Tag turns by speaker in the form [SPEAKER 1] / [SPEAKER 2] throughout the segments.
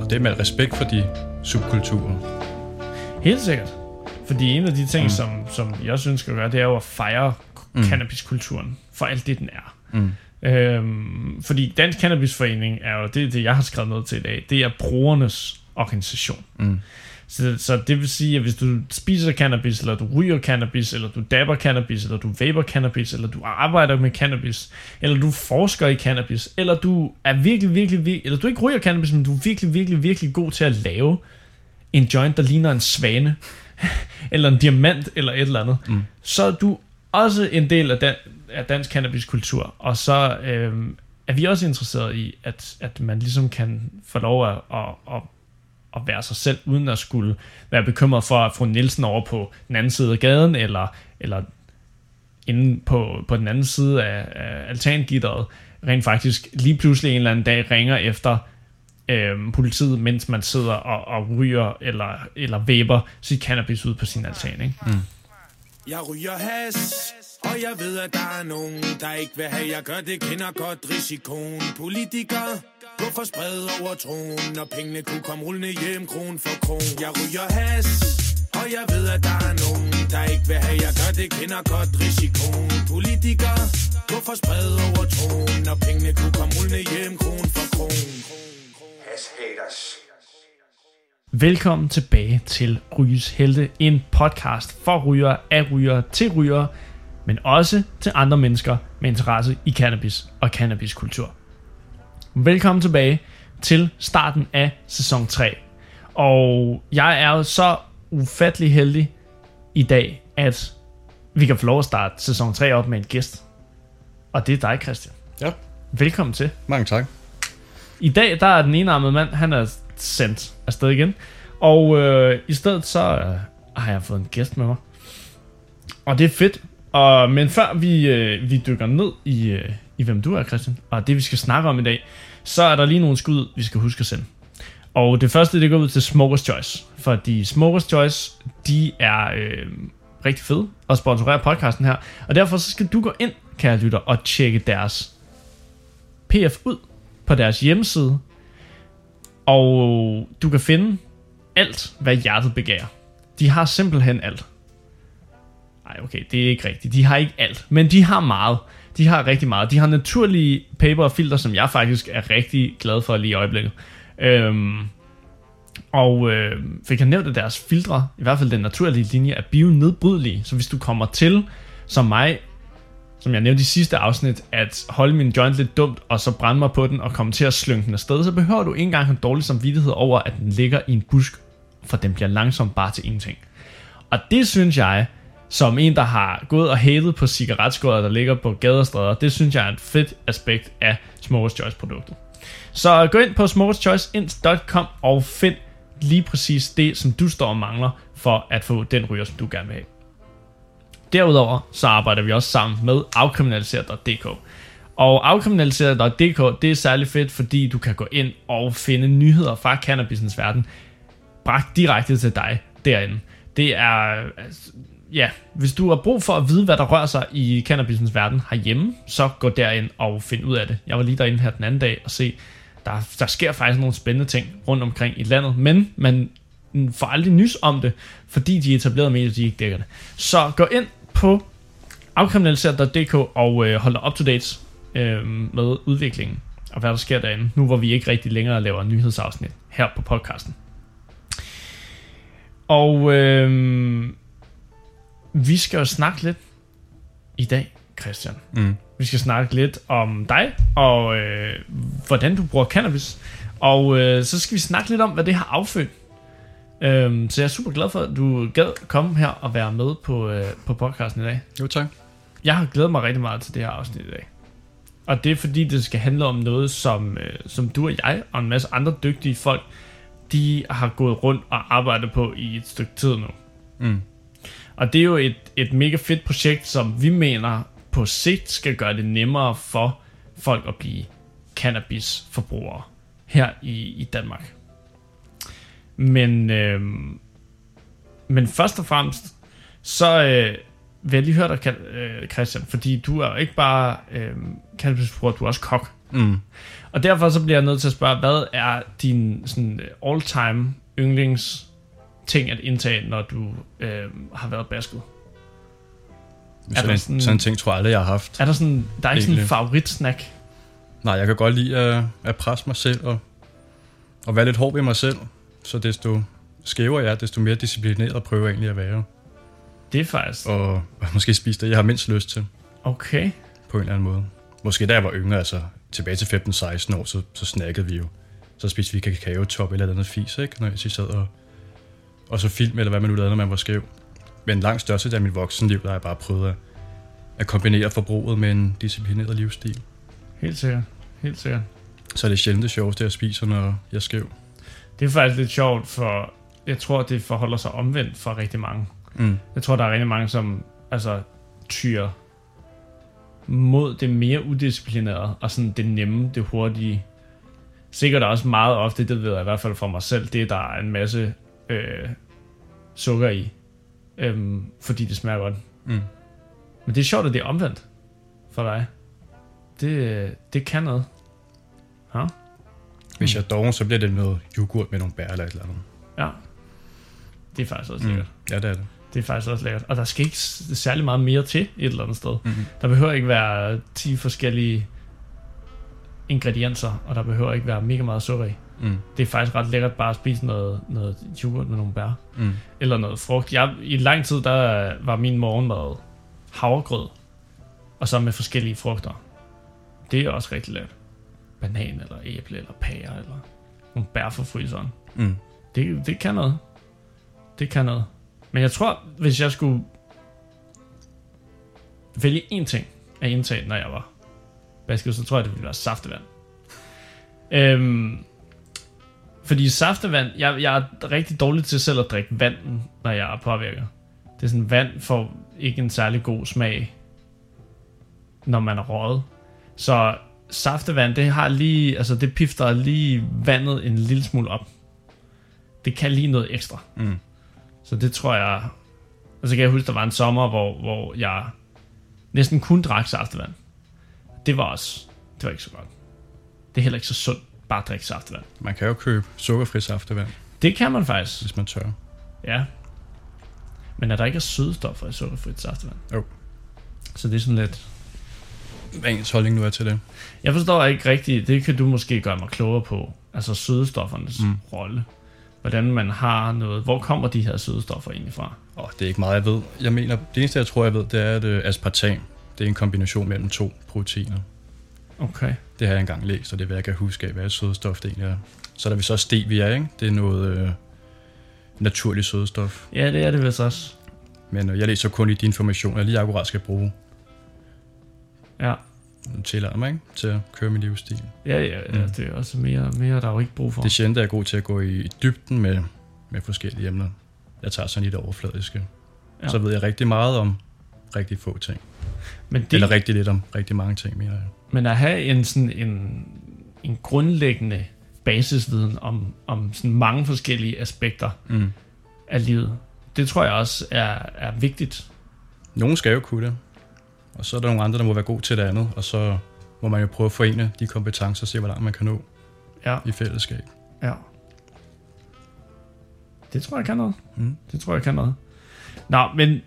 [SPEAKER 1] Og det er med respekt for de subkulturer.
[SPEAKER 2] Helt sikkert. Fordi en af de ting, som jeg synes skal gøre, det er jo at fejre cannabiskulturen for alt det, den er. Fordi Dansk Cannabisforening er jo det, jeg har skrevet noget til i dag. Det er brugernes organisation. Så det vil sige, at hvis du spiser cannabis, eller du ryger cannabis, eller du dabber cannabis, eller du vaper cannabis, eller du arbejder med cannabis, eller du forsker i cannabis, eller du er virkelig, eller du ikke ryger cannabis, men du er virkelig god til at lave en joint, der ligner en svane, eller en diamant, eller et eller andet, så er du også en del af dansk cannabiskultur, og så er vi også interesseret i, at man ligesom kan få lov at være sig selv, uden at skulle være bekymret for at få Nielsen over på den anden side af gaden, eller inde på den anden side af altangitteret, rent faktisk lige pludselig en eller anden dag ringer efter politiet, mens man sidder og ryger eller vaper sit cannabis ud på sin altan, ikke?
[SPEAKER 3] Jeg ryger has, og jeg ved, at der er nogen, der ikke vil have, jeg gør det, kender godt risikoen. Politikere, hvorfor sprede over troen, når pengene kunne komme rullende hjem, kron for kron. Jeg ryger has, og jeg ved, at der er nogen, der ikke vil have, jeg gør det, kender godt risikoen. Politikere, hvorfor sprede over troen, når pengene kunne komme rullende hjem, kron for kron. Has haters.
[SPEAKER 2] Velkommen tilbage til Ryges Helte, en podcast for rygere, af rygere, til rygere, men også til andre mennesker med interesse i cannabis og cannabiskultur. Velkommen tilbage til starten af sæson 3. Og jeg er jo så ufattelig heldig i dag, at vi kan få lov at starte sæson 3 op med en gæst. Og det er dig, Christian.
[SPEAKER 1] Ja.
[SPEAKER 2] Velkommen til.
[SPEAKER 1] Mange tak.
[SPEAKER 2] I dag der er den enarmede mand, han er sendt afsted igen. Og i stedet så har jeg fået en gæst med mig. Og det er fedt. Men før vi dykker ned i hvem du er, Christian, og det vi skal snakke om i dag, så er der lige nogle skud, vi skal huske at sende. Og det første, det går ud til Smokers Choice. Fordi Smokers Choice, de er rigtig fede og sponsorerer podcasten her. Og derfor så skal du gå ind, kære lytter, og tjekke deres PF ud på deres hjemmeside. Og du kan finde alt, hvad hjertet begærer. De har simpelthen alt. Nej, okay, det er ikke rigtigt. De har ikke alt, men de har meget. De har rigtig meget. De har naturlige paper og filter, som jeg faktisk er rigtig glad for lige i øjeblikket. Fik jeg nævnt, at deres filtre, i hvert fald den naturlige linje, er bionedbrydelige. Så hvis du kommer til, som mig, som jeg nævnte i sidste afsnit, at holde min joint lidt dumt, og så brænde mig på den, og komme til at slynge den afsted, så behøver du ikke engang have dårlig samvittighed over, at den ligger i en busk, for den bliver langsomt bare til ingenting. Og det synes jeg, som en, der har gået og hatet på cigaretskåret, der ligger på gader og stræder, det synes jeg er et fedt aspekt af Smokers Choice-produktet. Så gå ind på smokerschoiceinc.com og find lige præcis det, som du står og mangler, for at få den ryger, som du gerne vil have. Derudover så arbejder vi også sammen med afkriminaliseret.dk. Og afkriminaliseret.dk, det er særlig fedt, fordi du kan gå ind og finde nyheder fra cannabisens verden bragt direkte til dig derinde. Det er, ja, hvis du har brug for at vide, hvad der rører sig i cannabisens verden herhjemme, så gå derind og find ud af det. Jeg var lige derinde her den anden dag og se, der sker faktisk nogle spændende ting rundt omkring i landet, men man får aldrig nys om det, fordi de etablerede medier, de ikke dækker det. Så gå ind på afkriminaliseret.dk og hold dig up to date med udviklingen og hvad der sker derinde, nu hvor vi ikke rigtig længere laver nyhedsafsnit her på podcasten. Og vi skal jo snakke lidt i dag, Christian. Vi skal snakke lidt om dig og hvordan du bruger cannabis. Og så skal vi snakke lidt om, hvad det har affødt. Så jeg er super glad for, at du gad komme her og være med på podcasten i dag.
[SPEAKER 1] Jo, tak.
[SPEAKER 2] Jeg har glædet mig rigtig meget til det her afsnit i dag. Og det er fordi, det skal handle om noget, som du og jeg og en masse andre dygtige folk, de har gået rundt og arbejdet på i et stykke tid nu. Og det er jo et mega fedt projekt, som vi mener på sigt skal gøre det nemmere for folk at blive cannabisforbrugere her i Danmark. Men først og fremmest, så vil jeg lige høre dig, Christian, fordi du er jo ikke bare cannabisforbruger, du er også kok. Og derfor så bliver jeg nødt til at spørge, hvad er din sådan all-time yndlings ting at indtage, når du har været basket?
[SPEAKER 1] Sådan en ting tror jeg aldrig, jeg har haft.
[SPEAKER 2] Er der sådan, der er ikke sådan en favoritsnack?
[SPEAKER 1] Nej, jeg kan godt lide at presse mig selv og være lidt hård ved mig selv. Så desto skævere jeg er, desto mere disciplineret prøver jeg egentlig at være.
[SPEAKER 2] Det er faktisk...
[SPEAKER 1] Og måske spise det, jeg har mindst lyst til.
[SPEAKER 2] Okay.
[SPEAKER 1] På en eller anden måde. Måske da jeg var yngre, altså tilbage til 15-16 år, så snakkede vi jo. Så spiste vi kakao-top eller andet fis, ikke? Når jeg sad og så film, eller hvad man nu lavede, når man var skæv. Men langt største af mit voksenliv, der har jeg bare prøvet at kombinere forbruget med en disciplineret livsstil.
[SPEAKER 2] Helt sikkert. Helt sikkert.
[SPEAKER 1] Så er det sjældent det sjoveste, jeg spiser, når jeg er skæv.
[SPEAKER 2] Det er faktisk lidt sjovt, for jeg tror, det forholder sig omvendt for rigtig mange. Jeg tror, der er rigtig mange, som altså tyrer mod det mere udisciplinerede, og sådan det nemme, det hurtige. Sikkert også meget ofte, det ved jeg i hvert fald for mig selv, det der er en masse sukker i, fordi det smager godt. Men det er sjovt, at det er omvendt for dig. Det kan noget. Ja.
[SPEAKER 1] Hvis jeg er doven, så bliver det noget yoghurt med nogle bær eller et eller andet.
[SPEAKER 2] Ja. Det er faktisk også lækkert.
[SPEAKER 1] Ja, det er det.
[SPEAKER 2] Det er faktisk også lækkert. Og der skal ikke særlig meget mere til et eller andet sted. Der behøver ikke være 10 forskellige ingredienser, og der behøver ikke være mega meget sukker i. Det er faktisk ret lækkert bare at spise noget yoghurt med nogle bær. Eller noget frugt. I lang tid, der var min morgenmad havregrød, og så med forskellige frugter. Det er også rigtig lækkert. Banan, eller æble, eller pære, eller nogle bær fra fryseren. Det kan noget. Det kan noget. Men jeg tror, hvis jeg skulle vælge én ting at indtage, når jeg var basket, så tror jeg, det ville være saftevand. Fordi saftevand, jeg er rigtig dårlig til selv at drikke vand, når jeg er påvirket. Det er sådan, vand får ikke en særlig god smag, når man er røget. Så saftevand, det har lige, altså det pifter lige vandet en lille smule op. Det kan lige noget ekstra. Så det tror jeg. Og så kan jeg huske, der var en sommer, hvor jeg næsten kun drak saftevand. Det var ikke så godt. Det er heller ikke så sundt, bare at drikke saftevand.
[SPEAKER 1] Man kan jo købe sukkerfri saftevand.
[SPEAKER 2] Det kan man faktisk.
[SPEAKER 1] Hvis man tør.
[SPEAKER 2] Ja. Men er der ikke er sødestoffer i sukkerfrit saftevand?
[SPEAKER 1] Jo.
[SPEAKER 2] Så det er sådan lidt...
[SPEAKER 1] Hvad ens holdning nu er til det?
[SPEAKER 2] Jeg forstår ikke rigtigt. Det kan du måske gøre mig klogere på. Altså sødestoffernes rolle. Hvordan man har noget. Hvor kommer de her sødestoffer egentlig fra?
[SPEAKER 1] Det er ikke meget, jeg ved. Jeg mener, det eneste, jeg tror, jeg ved, det er, at aspartam, det er en kombination mellem 2 proteiner.
[SPEAKER 2] Okay.
[SPEAKER 1] Det har jeg engang læst, og det vil jeg kan huske af, hvad et sødestof det egentlig er. Så er der vi så stevia, ikke? Det er noget naturligt sødestof.
[SPEAKER 2] Ja, det er det vist også.
[SPEAKER 1] Men jeg læser kun i de informationer, jeg lige akkurat skal bruge.
[SPEAKER 2] Ja.
[SPEAKER 1] Nu tillader mig, ikke? Til at køre min livsstil.
[SPEAKER 2] Ja, det er også mere, der er jo ikke brug for.
[SPEAKER 1] Det er sjældent, at jeg er god til at gå i dybden med forskellige emner. Jeg tager sådan lidt overfladiske. Ja. Så ved jeg rigtig meget om rigtig få ting. Men det... Eller rigtig lidt om rigtig mange ting, mener jeg.
[SPEAKER 2] Men at have en grundlæggende basisviden om sådan mange forskellige aspekter af livet, det tror jeg også er vigtigt.
[SPEAKER 1] Nogen skal jo kunne det. Og så er der nogle andre, der må være god til det andet. Og så må man jo prøve at forene de kompetencer og se, hvor langt man kan nå i fællesskab.
[SPEAKER 2] Ja. Det tror jeg kan noget. Det tror jeg kan noget. Nå, men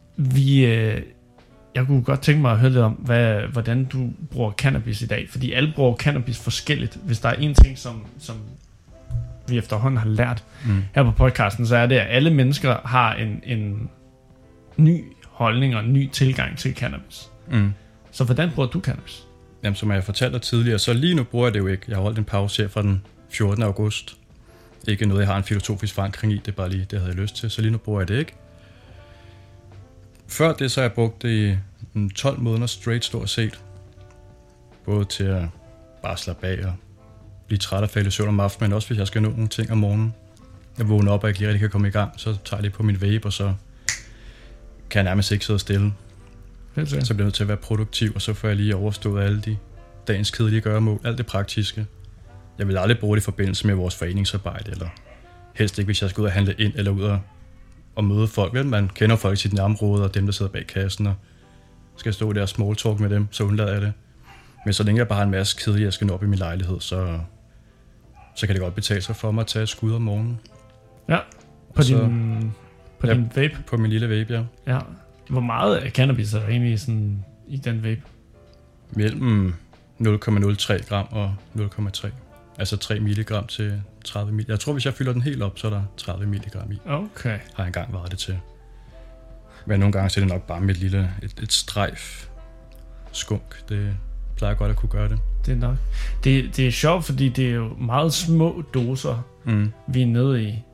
[SPEAKER 2] jeg kunne godt tænke mig at høre lidt om, hvordan du bruger cannabis i dag. Fordi alle bruger cannabis forskelligt. Hvis der er en ting, som vi efterhånden har lært her på podcasten, så er det, at alle mennesker har en ny holdning og en ny tilgang til cannabis. Så hvordan bruger du cannabis?
[SPEAKER 1] Jamen, som jeg fortalte dig tidligere, så lige nu bruger jeg det jo ikke. Jeg har holdt en pause her fra den 14. august. Ikke noget, jeg har en filosofisk forankring i. Det er bare lige, det havde jeg lyst til. Så lige nu bruger jeg det ikke. Før det, så har jeg brugt det i 12 måneder straight, stort set. Både til at bare slappe af og blive træt og falde i søvn om aftenen, men også hvis jeg skal nå nogle ting om morgenen. Jeg vågner op og ikke lige rigtig kan komme i gang, så tager jeg lige på min vape, og så kan jeg nærmest ikke sidde stille. Så bliver jeg nødt til at være produktiv, og så får jeg lige overstået alle de dagens kedelige gøremål, alt det praktiske. Jeg vil aldrig bruge det i forbindelse med vores foreningsarbejde, eller helst ikke, hvis jeg skal ud og handle ind, eller ud og møde folk. Vel, man kender folk i sit nærområde, og dem, der sidder bag kassen, og skal stå der og small talk med dem, så undlader jeg det. Men så længe jeg bare har en masse kedelige, jeg skal nå op i min lejlighed, så kan det godt betale sig for mig at tage et skud om morgenen.
[SPEAKER 2] Ja, på din vape?
[SPEAKER 1] På min lille vape, ja.
[SPEAKER 2] Ja. Hvor meget af cannabis er der egentlig sådan i den vape?
[SPEAKER 1] Mellem 0,03 gram og 0,3. Altså 3 milligram til 30 milligram. Jeg tror, hvis jeg fylder den helt op, så er der 30 milligram i.
[SPEAKER 2] Okay.
[SPEAKER 1] Har jeg engang varet det til. Men nogle gange så er det nok bare med et strejf skunk. Det plejer godt at kunne gøre det.
[SPEAKER 2] Det er nok. Det er sjovt, fordi det er jo meget små doser, vi er nede i.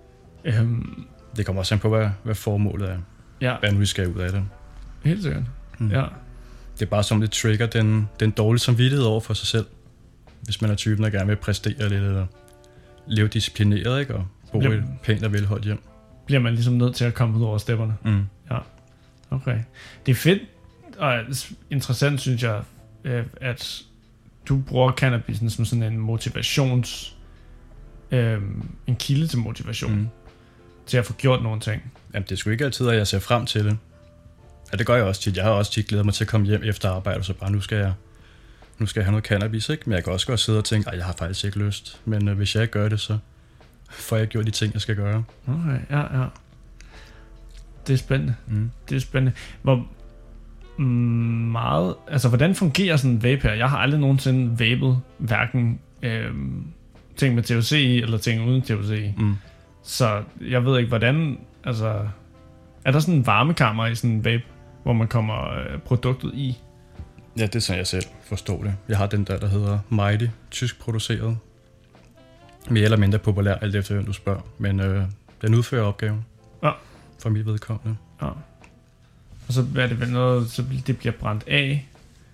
[SPEAKER 1] Det kommer også an på, hvad formålet er.
[SPEAKER 2] Ja.
[SPEAKER 1] Hvad nu vi skal ud af det.
[SPEAKER 2] Helt sikkert. Ja.
[SPEAKER 1] Det er bare som det trigger den dårlige samvittighed over for sig selv. Hvis man er typen, der gerne vil præstere lidt, eller leve disciplineret, ikke? Og bo i et pænt og velholdt hjem.
[SPEAKER 2] Bliver man ligesom nødt til at komme ud over stepperne. Ja. Okay. Det er fedt og interessant, synes jeg, at du bruger cannabisen som sådan en motivations... en kilde til motivation. Til at få gjort nogle ting.
[SPEAKER 1] Jamen, det er sgu ikke altid, at jeg ser frem til det. Ja, det gør jeg også tit. Jeg har også tit glædet mig til at komme hjem efter arbejde, og så bare, nu skal jeg have noget cannabis, ikke? Men jeg kan også godt sidde og tænke, jeg har faktisk ikke lyst. Men hvis jeg ikke gør det, så får jeg gjort de ting, jeg skal gøre.
[SPEAKER 2] Okay, ja. Det er spændende. Det er spændende. Hvor meget... Altså, hvordan fungerer sådan en vape her? Jeg har aldrig nogensinde vapet hverken ting med THC i, eller ting uden THC i. Så jeg ved ikke, hvordan... Altså, er der sådan en varmekammer i sådan en vape, hvor man kommer produktet i?
[SPEAKER 1] Ja, det er sådan, jeg selv forstår det. Jeg har den der hedder Mighty, tysk produceret. Mere eller mindre populær, alt efter hvem du spørger. Men den udfører opgaven.
[SPEAKER 2] Ja.
[SPEAKER 1] For mit vedkommende.
[SPEAKER 2] Ja. Og så er det vel noget, så det bliver brændt af?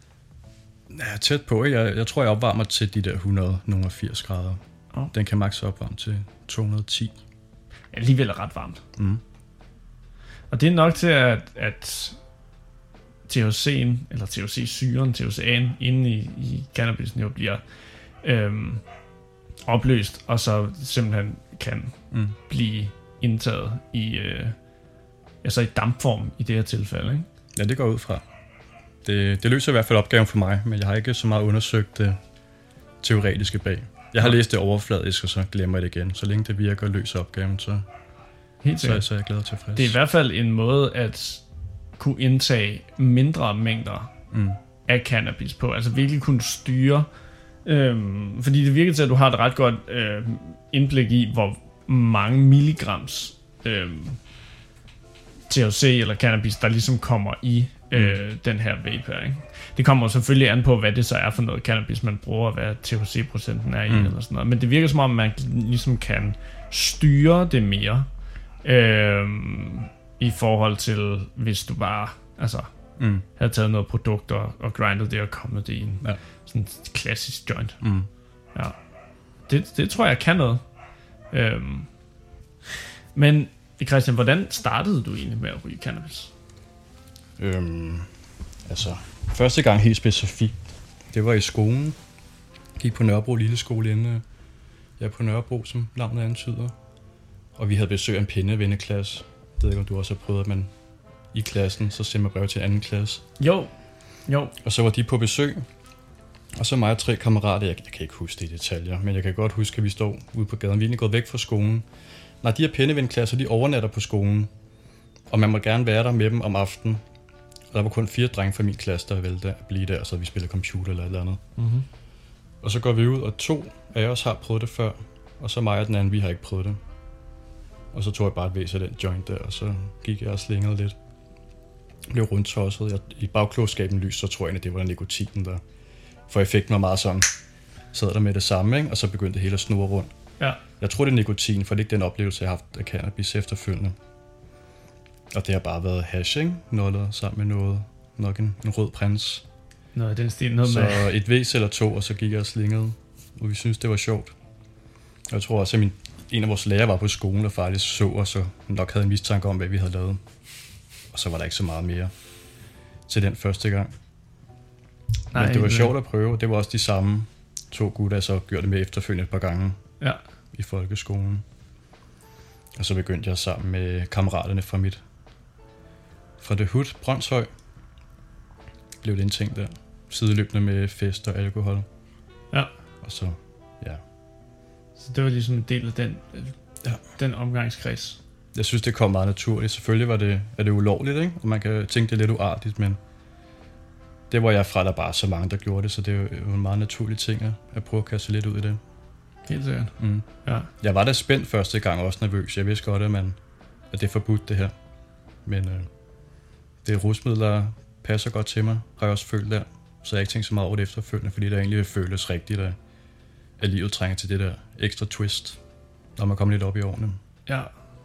[SPEAKER 1] Ja, tæt på. Jeg tror, jeg opvarmer til de der 180 grader. Ja. Den kan maks opvarme til 210.
[SPEAKER 2] Alligevel er ret varmt. Og det er nok til, at THC'en, eller THC-syren, THCA'en, inde i cannabisen jo bliver opløst, og så simpelthen kan blive indtaget i dampform i det her tilfælde, ikke?
[SPEAKER 1] Ja, det går ud fra. Det løser i hvert fald opgaven for mig, men jeg har ikke så meget undersøgt det teoretiske bag. Jeg har læst det overfladisk, og så glemmer jeg det igen. Så længe det virker og løser opgaven, så er jeg glad og tilfreds. Det
[SPEAKER 2] er i hvert fald en måde at kunne indtage mindre mængder af cannabis på. Altså virkelig kunne styre. Fordi det virker til, at du har et ret godt indblik i, hvor mange milligrams THC eller cannabis, der ligesom kommer i den her vape her, ikke? Det kommer selvfølgelig an på, hvad det så er for noget cannabis, man bruger, hvad THC-procenten er i, eller sådan noget. Men det virker som om, man ligesom kan styre det mere, i forhold til, hvis du bare havde taget noget produkt og grindet det og kommet det i en sådan klassisk joint. Ja. Det tror jeg kan noget. Men Christian, hvordan startede du egentlig med at ryge cannabis?
[SPEAKER 1] Første gang helt specifikt, det var i skolen. Jeg gik på Nørrebro Lille Skole inde. Jeg er på Nørrebro, som navnet antyder. Og vi havde besøg af en pindevenneklasse. Jeg ved ikke, om du også har prøvet, at man i klassen, så sender man brev til anden klasse.
[SPEAKER 2] Jo.
[SPEAKER 1] Og så var de på besøg. Og så mig og 3 kammerater, jeg kan ikke huske det i detaljer, men jeg kan godt huske, at vi står ude på gaden. Vi er egentlig gået væk fra skolen. Når de her pindevindklasser, de overnatter på skolen. Og man må gerne være der med dem om aftenen. Og der var kun 4 drenge fra min klasse, der ville blive der, så vi spillede computer eller et eller andet. Og så går vi ud, og 2 af os har prøvet det før. Og så mig og den anden, vi har ikke prøvet det. Og så tog jeg bare et væs af den joint der, og så gik jeg og slingede lidt. Blev rundtosset. I bagklogskaben lys, så tror jeg, at det var nikotinen der. For effekten var meget sådan, sad der med det samme, ikke? Og så begyndte det hele at snurre rundt.
[SPEAKER 2] Ja.
[SPEAKER 1] Jeg tror, det er nikotin, for det er ikke den oplevelse, jeg har haft af cannabis efterfølgende. Og det har bare været hash, ikke? Noget sammen med noget, nok en rød prins.
[SPEAKER 2] Noget af den stil.
[SPEAKER 1] Så et væs eller 2, og så gik jeg og slingede. Og vi synes det var sjovt. Og jeg tror også, at en af vores lærere var på skolen og faktisk så, og så nok havde en mistanke om, hvad vi havde lavet. Og så var der ikke så meget mere til den første gang. Nej, men det var sjovt at prøve. Det var også de samme 2 gutter, der så gjorde det med efterfølgende et par gange i folkeskolen. Og så begyndte jeg sammen med kammeraterne fra The Hood, Brøndshøj. Blev det en ting der. sideløbende med fest og alkohol.
[SPEAKER 2] Ja.
[SPEAKER 1] Og så, ja.
[SPEAKER 2] Så det var ligesom en del af den omgangskreds.
[SPEAKER 1] Jeg synes, det kom meget naturligt. Selvfølgelig er det ulovligt, ikke? Og man kan tænke, det er lidt uartigt, men det var jeg fra, der bare så mange, der gjorde det, så det er jo en meget naturlig ting at prøve at kaste lidt ud i det.
[SPEAKER 2] Helt sikkert.
[SPEAKER 1] Mm.
[SPEAKER 2] Ja.
[SPEAKER 1] Jeg var da spændt første gang, også nervøs. Jeg vidste godt, at det er forbudt, det her. Men det er rusmidler, passer godt til mig, har jeg også følt der. Så jeg har ikke tænkt så meget over det efterfølgende, fordi det egentlig vil føles rigtigt, at livet trænger til det der ekstra twist, når man kommer lidt op i årene.
[SPEAKER 2] Ja.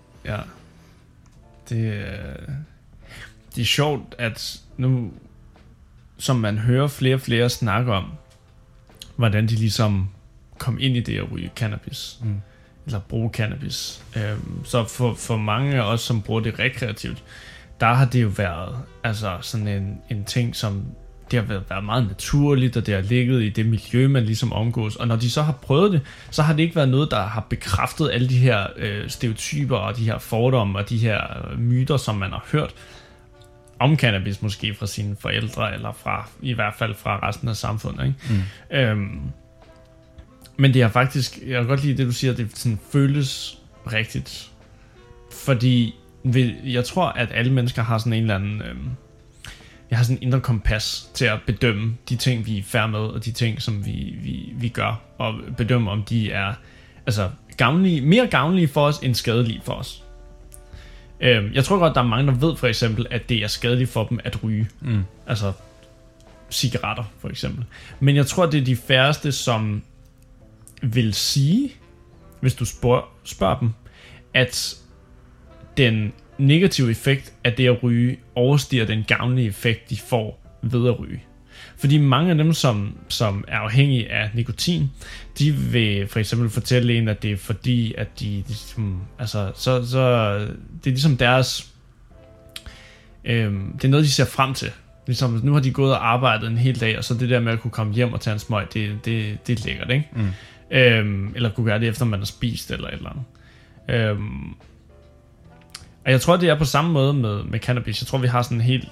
[SPEAKER 2] Det er sjovt, at nu, som man hører flere og flere snakke om, hvordan de ligesom kom ind i det at ryge cannabis, eller bruge cannabis. Så for mange af os, som bruger det rekreativt, der har det jo været altså sådan en ting, som det har været meget naturligt, og det har ligget i det miljø, man ligesom omgås. Og når de så har prøvet det, så har det ikke været noget, der har bekræftet alle de her stereotyper, og de her fordomme, og de her myter, som man har hørt om cannabis, måske fra sine forældre, eller i hvert fald fra resten af samfundet. Ikke? Men det har faktisk, jeg kan godt lide det, du siger, det sådan føles rigtigt. Fordi jeg tror, at alle mennesker har sådan en eller anden... Jeg har sådan en indre kompas til at bedømme de ting, vi er færd med, og de ting, som vi gør, og bedømme, om de er altså mere gavnlige for os, end skadelige for os. Jeg tror godt, der er mange, der ved for eksempel, at det er skadeligt for dem at ryge. Altså cigaretter, for eksempel. Men jeg tror, det er de færreste, som vil sige, hvis du spørger dem, at den negative effekt af det at ryge overstiger den gavnlige effekt, de får ved at ryge. Fordi mange af dem, som er afhængige af nikotin, de vil for eksempel fortælle en, at det er fordi, at de altså, så det er ligesom deres det er noget, de ser frem til. Ligesom, nu har de gået og arbejdet en hel dag, og så det der med at kunne komme hjem og tage en smøg, det er lækkert, ikke? Eller kunne gøre det efter man har spist, eller et eller andet. Og jeg tror, det er på samme måde med cannabis. Jeg tror, vi har sådan en helt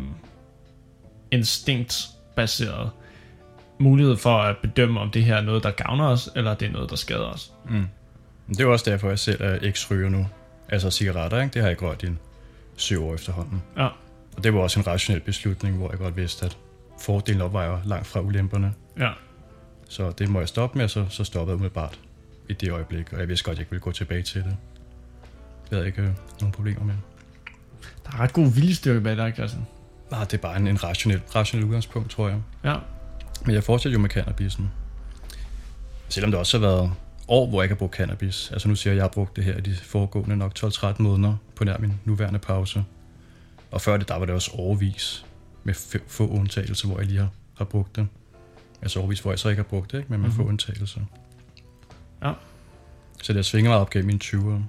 [SPEAKER 2] instinktbaseret mulighed for at bedømme, om det her er noget, der gavner os, eller det er noget, der skader os.
[SPEAKER 1] Det er jo også derfor, jeg selv er eks-ryger nu. Altså cigaretter, ikke? Det har jeg gjort i 7 år efterhånden.
[SPEAKER 2] Ja.
[SPEAKER 1] Og det var også en rationel beslutning, hvor jeg godt vidste, at fordelen opvejer langt fra ulemperne.
[SPEAKER 2] Ja.
[SPEAKER 1] Så det må jeg stoppe med, og så stoppede jeg umiddelbart i det øjeblik. Og jeg vidste godt, at jeg ikke ville gå tilbage til det. Det havde ikke nogen problemer med.
[SPEAKER 2] Der er ret god viljestyrke bag dig, Christian.
[SPEAKER 1] Nej, det er bare en rationel udgangspunkt, tror jeg.
[SPEAKER 2] Ja.
[SPEAKER 1] Men jeg fortsætter jo med cannabisen. Selvom det også har været år, hvor jeg ikke har brugt cannabis. Altså nu siger jeg, at jeg har brugt det her i de foregående nok 12-13 måneder på nær min nuværende pause. Og før det, der var det også årevis med få undtagelser, hvor jeg lige har brugt det. Altså årevis, hvor jeg så ikke har brugt det, ikke? Men med få undtagelser.
[SPEAKER 2] Ja.
[SPEAKER 1] Så det har svinget meget op gennem mine 20'ere.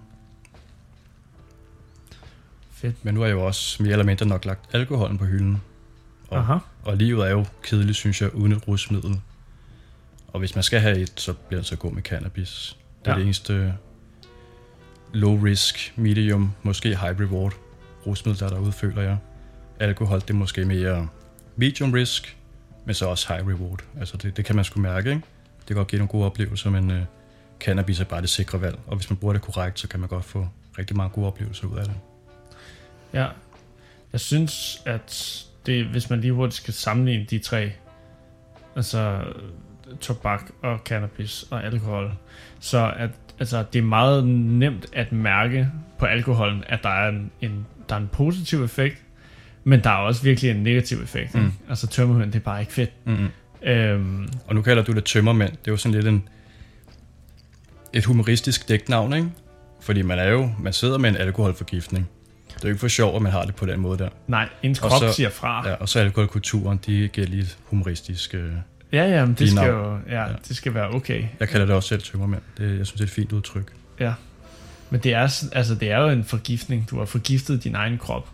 [SPEAKER 2] Fedt.
[SPEAKER 1] Men nu har jeg jo også mere eller mindre nok lagt alkoholen på hylden. Og livet er jo kedeligt, synes jeg, uden et rusmiddel. Og hvis man skal have et, så bliver det så gå med cannabis. Det er det eneste low risk, medium, måske high reward rusmiddel, der derude, føler jeg. Alkohol, det er måske mere medium risk, men så også high reward. Altså det kan man sgu mærke, ikke? Det kan godt give nogle gode oplevelser, men cannabis er bare det sikre valg. Og hvis man bruger det korrekt, så kan man godt få rigtig mange gode oplevelser ud af det.
[SPEAKER 2] Ja, jeg synes, at det, hvis man lige hurtigt skal sammenligne de tre, altså tobak og cannabis og alkohol, så at altså, det er meget nemt at mærke på alkoholen, at der er en positiv effekt, men der er også virkelig en negativ effekt. Altså tømmermænd, det er bare ikke fedt.
[SPEAKER 1] Og nu kalder du det tømmermænd. Det er jo sådan lidt et humoristisk dæknavn, ikke? Fordi man sidder med en alkoholforgiftning. Det er jo ikke for sjov, at man har det på den måde der.
[SPEAKER 2] Nej, ens krop siger fra.
[SPEAKER 1] Ja, og så alkoholkulturen, de giver lige humoristisk.
[SPEAKER 2] Ja, men det skal jo, det skal være okay.
[SPEAKER 1] Jeg kalder det også selv tømmermænd. Jeg synes, det er et fint udtryk.
[SPEAKER 2] Ja, men det er jo en forgiftning. Du har forgiftet din egen krop.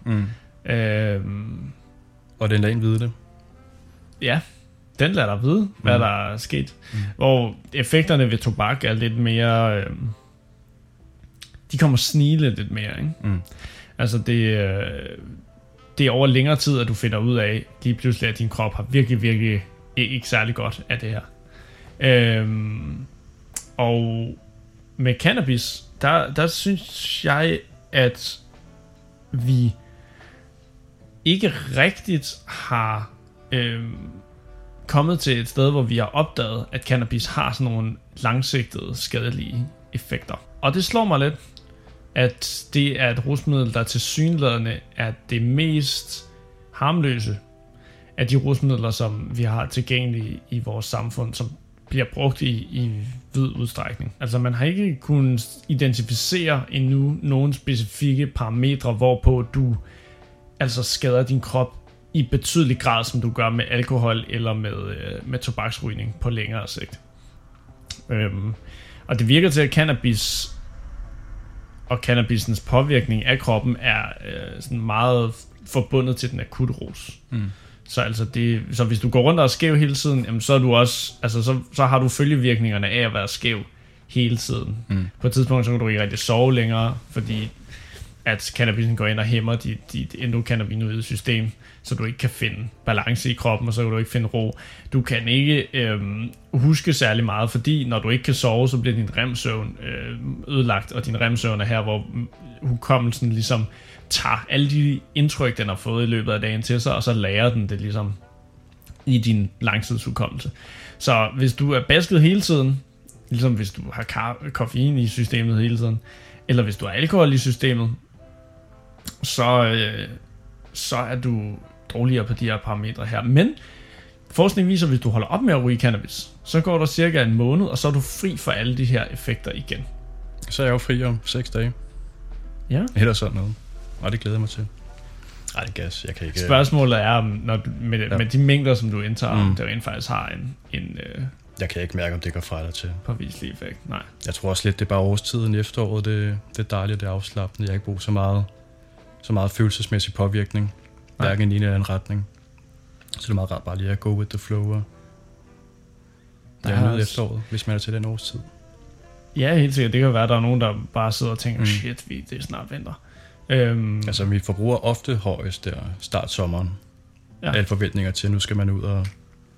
[SPEAKER 1] Og den lader en vide det.
[SPEAKER 2] Ja, den lader dig vide, hvad der er sket. Hvor effekterne ved tobak er lidt mere... de kommer snigende lidt mere, ikke? Altså det... det er over længere tid, at du finder ud af, lige pludselig, at din krop har virkelig, virkelig ikke særlig godt af det her. Og med cannabis, der synes jeg, at vi ikke rigtigt har kommet til et sted, hvor vi har opdaget, at cannabis har sådan nogle langsigtede skadelige effekter. Og det slår mig lidt, at det er et rusmiddel, der tilsyneladende er det mest harmløse af de rusmidler, som vi har tilgængelige i vores samfund, som bliver brugt i vid udstrækning. Altså man har ikke kunnet identificere endnu nogle specifikke parametre, hvorpå du altså skader din krop i betydelig grad, som du gør med alkohol eller med tobaksrygning på længere sigt. Og det virker til, at cannabis og cannabisens påvirkning af kroppen er sådan meget forbundet til den akutte rus. Så altså så hvis du går rundt og er skæv hele tiden, jamen, så er du også, altså så har du følgevirkningerne af at være skæv hele tiden. På et tidspunkt så kan du ikke rigtig sove længere, fordi at cannabisen går ind og hæmmer dit endokannabinoide system, så du ikke kan finde balance i kroppen, og så kan du ikke finde ro. Du kan ikke huske særlig meget, fordi når du ikke kan sove, så bliver din REM-søvn ødelagt, og din REM-søvn er her, hvor hukommelsen ligesom tager alle de indtryk, den har fået i løbet af dagen til sig, og så lærer den det ligesom i din langtidshukommelse. Så hvis du er basket hele tiden, ligesom hvis du har koffein i systemet hele tiden, eller hvis du har alkohol i systemet, så er du dårligere på de her parametre her. Men forskning viser, at hvis du holder op med at ryge cannabis, så går der cirka en måned, og så er du fri for alle de her effekter igen.
[SPEAKER 1] Så er jeg jo fri om 6 dage.
[SPEAKER 2] Ja.
[SPEAKER 1] Eller sådan noget. Og det glæder jeg mig til. Ej, det gas. Jeg kan ikke...
[SPEAKER 2] Spørgsmålet er, når du, med de mængder, som du indtager, om det rent faktisk har en
[SPEAKER 1] jeg kan ikke mærke, om det går fra dig til.
[SPEAKER 2] Påviselig effekt. Nej.
[SPEAKER 1] Jeg tror også lidt, det er bare årstiden i efteråret. Det er dejligt, det er afslappende. Jeg har ikke brug så meget følelsesmæssig påvirkning. Hverken i en eller anden retning. Så det er meget rart bare lige at go with the flow. Og det er noget efteråret, hvis man er til den årstid.
[SPEAKER 2] Ja, helt sikkert. Det kan være, at der er nogen, der bare sidder og tænker, shit, det er snart vinter.
[SPEAKER 1] Altså, vi forbruger ofte højst der start sommeren. Ja. Alle forventninger til, nu skal man ud og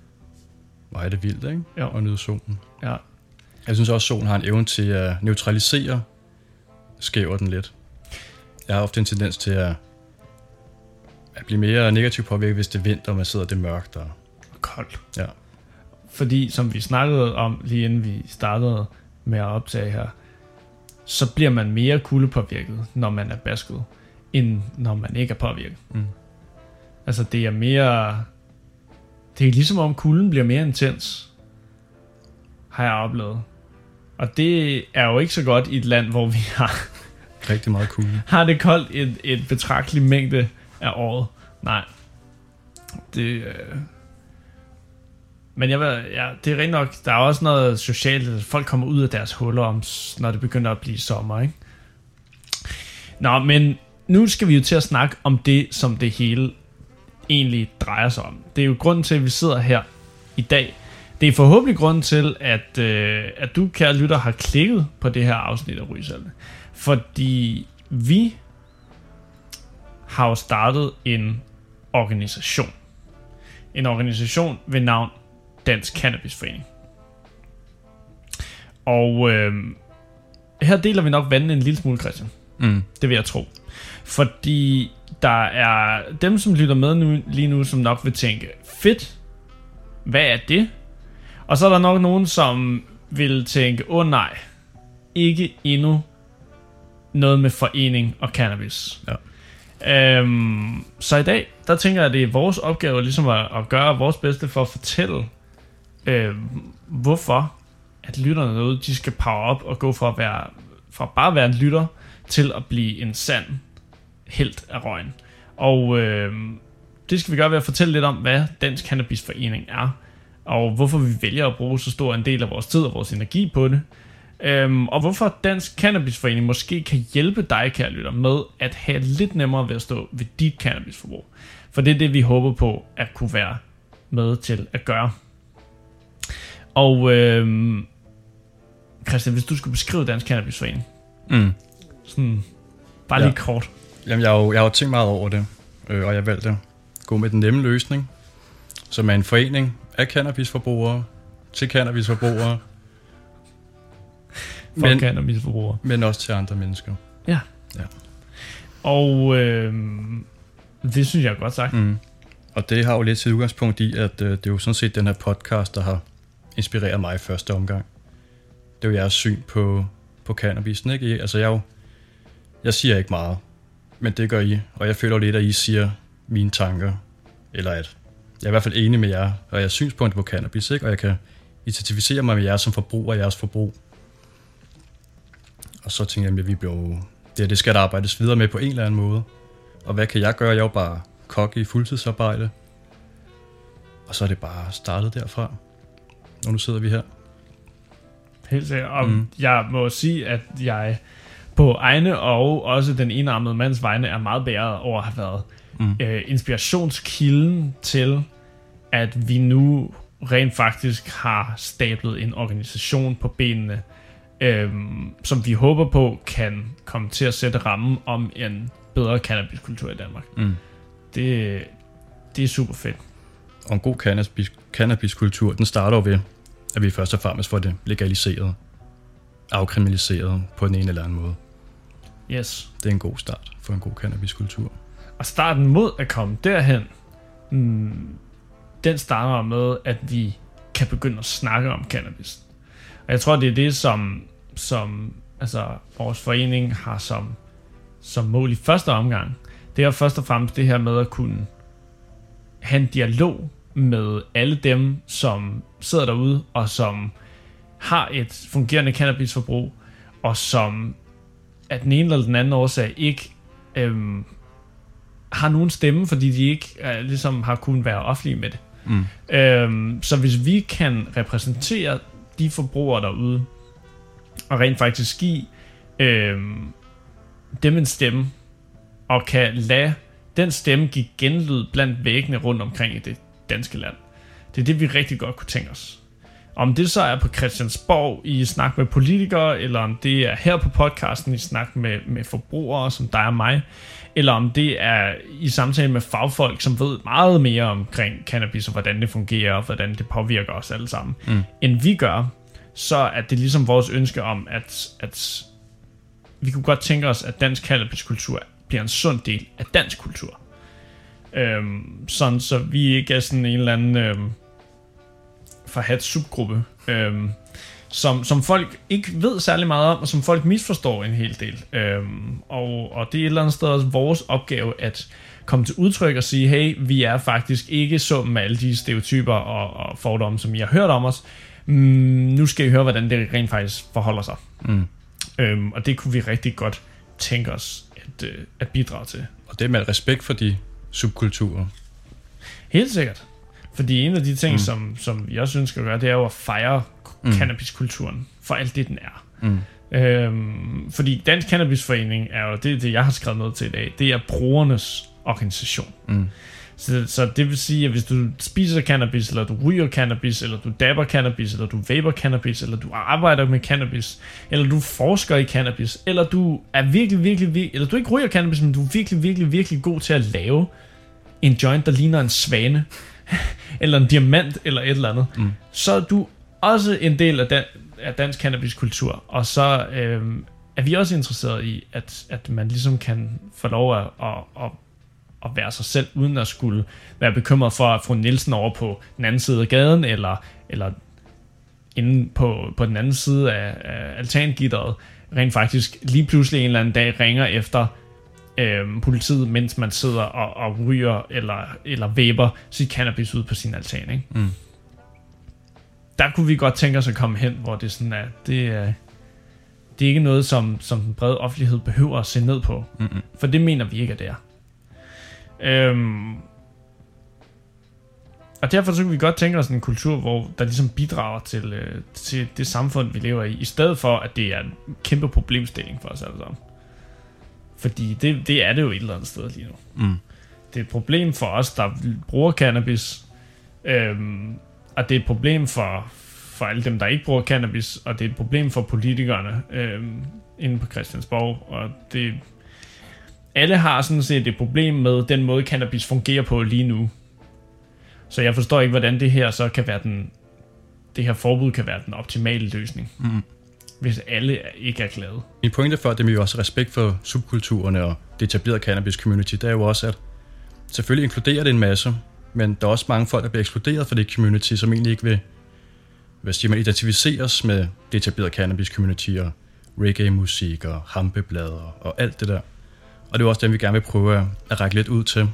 [SPEAKER 1] er det vildt, ikke?
[SPEAKER 2] Jo.
[SPEAKER 1] Og nyde solen.
[SPEAKER 2] Ja.
[SPEAKER 1] Jeg synes også, at solen har en evne til at neutralisere skæver den lidt. Jeg har ofte en tendens til at blive mere negativt påvirket, hvis det er vinter, og man sidder det er mørkt og
[SPEAKER 2] koldt.
[SPEAKER 1] Ja.
[SPEAKER 2] Fordi, som vi snakkede om, lige inden vi startede med at optage her, så bliver man mere kuldepåvirket, når man er basket, end når man ikke er påvirket. Altså, det er mere... Det er ligesom om kulden bliver mere intens, har jeg oplevet. Og det er jo ikke så godt i et land, hvor vi har...
[SPEAKER 1] rigtig meget kulde.
[SPEAKER 2] Har det koldt et betragteligt mængde af året. Nej. Det... Men det er rent nok, der er også noget socialt, at folk kommer ud af deres huller, når det begynder at blive sommer, ikke? Nå, men nu skal vi jo til at snakke om det, som det hele egentlig drejer sig om. Det er jo grunden til, at vi sidder her i dag. Det er forhåbentlig grunden til, at du, kære lytter, har klikket på det her afsnit af Rygesalve. Fordi vi har jo startet en organisation. En organisation ved navn Dansk Cannabisforening. Og her deler vi nok vandene en lille smule, Christian. Det vil jeg tro. Fordi der er dem, som lytter med lige nu, som nok vil tænke, fedt, hvad er det? Og så er der nok nogen, som vil tænke, nej, ikke endnu noget med forening og cannabis.
[SPEAKER 1] Ja.
[SPEAKER 2] Så i dag, der tænker jeg, at det er vores opgave ligesom at gøre vores bedste for at fortælle, hvorfor at lytterne derude, de skal power op og gå fra bare at være en lytter til at blive en sand helt af røgen. Og det skal vi gøre ved at fortælle lidt om, hvad Dansk Cannabisforening er, og hvorfor vi vælger at bruge så stor en del af vores tid og vores energi på det. Og hvorfor Dansk Cannabisforening måske kan hjælpe dig, kære lytter, med at have lidt nemmere ved at stå ved dit cannabisforbrug. For det er det, vi håber på at kunne være med til at gøre. Og Christian, hvis du skulle beskrive Dansk Cannabisforening, sådan bare lige kort.
[SPEAKER 1] Jamen, jeg har jo tænkt meget over det, og jeg valgte at gå med den nemme løsning, som er en forening af cannabisforbrugere til cannabisforbrugere.
[SPEAKER 2] Cannabisforbrugere.
[SPEAKER 1] Men også til andre mennesker.
[SPEAKER 2] Ja. Og det synes jeg er godt sagt.
[SPEAKER 1] Og det har jo lidt til udgangspunkt i, at det er jo sådan set den her podcast, der har inspireret mig i første omgang. Det er jo jeres syn på cannabisen, ikke? Altså jeg siger ikke meget, men det gør I, og jeg føler lidt, at I siger mine tanker, eller at jeg er i hvert fald enig med jer, og jeres synspunkt på cannabis, ikke? Og jeg kan identificere mig med jer som forbruger og jeres forbrug. Og så tænker jeg, at det skal der arbejdes videre med på en eller anden måde. Og hvad kan jeg gøre? Jeg er jo bare kokke i fuldtidsarbejde. Og så er det bare startet derfra. Og nu sidder vi her.
[SPEAKER 2] Helt sikkert. Og jeg må sige, at jeg på egne og også den enarmede mands vegne er meget beæret over at have været inspirationskilden til, at vi nu rent faktisk har stablet en organisation på benene, som vi håber på kan komme til at sætte rammen om en bedre cannabiskultur i Danmark. Det er super fedt.
[SPEAKER 1] Og en god cannabiskultur, den starter ved, at vi først og fremmest får det legaliseret, afkriminaliseret på den ene eller anden måde.
[SPEAKER 2] Yes.
[SPEAKER 1] Det er en god start for en god cannabiskultur.
[SPEAKER 2] Og starten mod at komme derhen, den starter med, at vi kan begynde at snakke om cannabis. Og jeg tror, det er det, som altså, vores forening har som mål i første omgang. Det er først og fremmest det her med at kunne have en dialog med alle dem, som sidder derude, og som har et fungerende cannabisforbrug, og som af den ene eller den anden årsag ikke har nogen stemme, fordi de ikke ligesom har kunnet være offentlige med det. Så hvis vi kan repræsentere de forbrugere derude, og rent faktisk give dem en stemme, og kan lade den stemme give genlyd blandt væggene rundt omkring i det danske land. Det er det, vi rigtig godt kunne tænke os. Om det så er på Christiansborg i snak med politikere, eller om det er her på podcasten i snak med forbrugere, som dig og mig, eller om det er i samtale med fagfolk, som ved meget mere omkring cannabis, og hvordan det fungerer, og hvordan det påvirker os alle sammen, end vi gør, så er det ligesom vores ønske om, at vi kunne godt tænke os, at dansk cannabiskultur bliver en sund del af dansk kultur. Sådan så vi ikke er sådan en eller anden forhat subgruppe, som folk ikke ved særlig meget om, og som folk misforstår en hel del. Og det er et eller andet sted også vores opgave at komme til udtryk og sige, hey, vi er faktisk ikke summen af alle de stereotyper og fordomme, som I har hørt om os. Nu skal I høre, hvordan det rent faktisk forholder sig. Og det kunne vi rigtig godt tænke os at bidrage til.
[SPEAKER 1] Og det med respekt for de subkulturer. Helt
[SPEAKER 2] sikkert. Fordi en af de ting, som jeg synes skal gøre, det er jo at fejre cannabiskulturen for alt det, den er. Fordi Dansk Cannabisforening er jo det, jeg har skrevet noget til i dag. Det er brugernes organisation. Så det vil sige, at hvis du spiser cannabis, eller du ryger cannabis, eller du dabber cannabis, eller du vaper cannabis, eller du arbejder med cannabis, eller du forsker i cannabis, eller du er virkelig, eller du ikke ryger cannabis, men du er virkelig god til at lave en joint, der ligner en svane, eller en diamant, eller et eller andet, så er du også en del af dansk cannabiskultur, og så er vi også interesseret i, at man ligesom kan få lov at være sig selv, uden at skulle være bekymret for at få Nielsen over på den anden side af gaden, eller inde på den anden side af altangitteret, rent faktisk lige pludselig en eller anden dag ringer efter politiet, mens man sidder og ryger eller vaper sit cannabis ud på sin altan, ikke? Der kunne vi godt tænke os at komme hen, hvor det sådan er, det er ikke noget, som den brede offentlighed behøver at se ned på. For det mener vi ikke, at det er. Og derfor så kan vi godt tænke os en kultur, hvor der ligesom bidrager til det samfund, vi lever i stedet for, at det er en kæmpe problemstilling for os alle sammen. Fordi det er det jo et eller andet sted lige nu. Det er et problem for os, der bruger cannabis, og det er et problem for alle dem, der ikke bruger cannabis, og det er et problem for politikerne inde på Christiansborg, og det alle har sådan set et problem med den måde, cannabis fungerer på lige nu. Så jeg forstår ikke, hvordan det her så kan være det her forbud kan være den optimale løsning. Hvis alle ikke er glade.
[SPEAKER 1] Min pointe for, at det med jo også respekt for subkulturerne og det etablerede cannabis-community, det er jo også, at selvfølgelig inkluderer det en masse, men der er også mange folk, der bliver ekskluderet fra det community, som egentlig ikke vil, man identificeres med det etablerede cannabis-community og reggae-musik og hampeblader og alt det der. Og det er jo også dem, vi gerne vil prøve at række lidt ud til.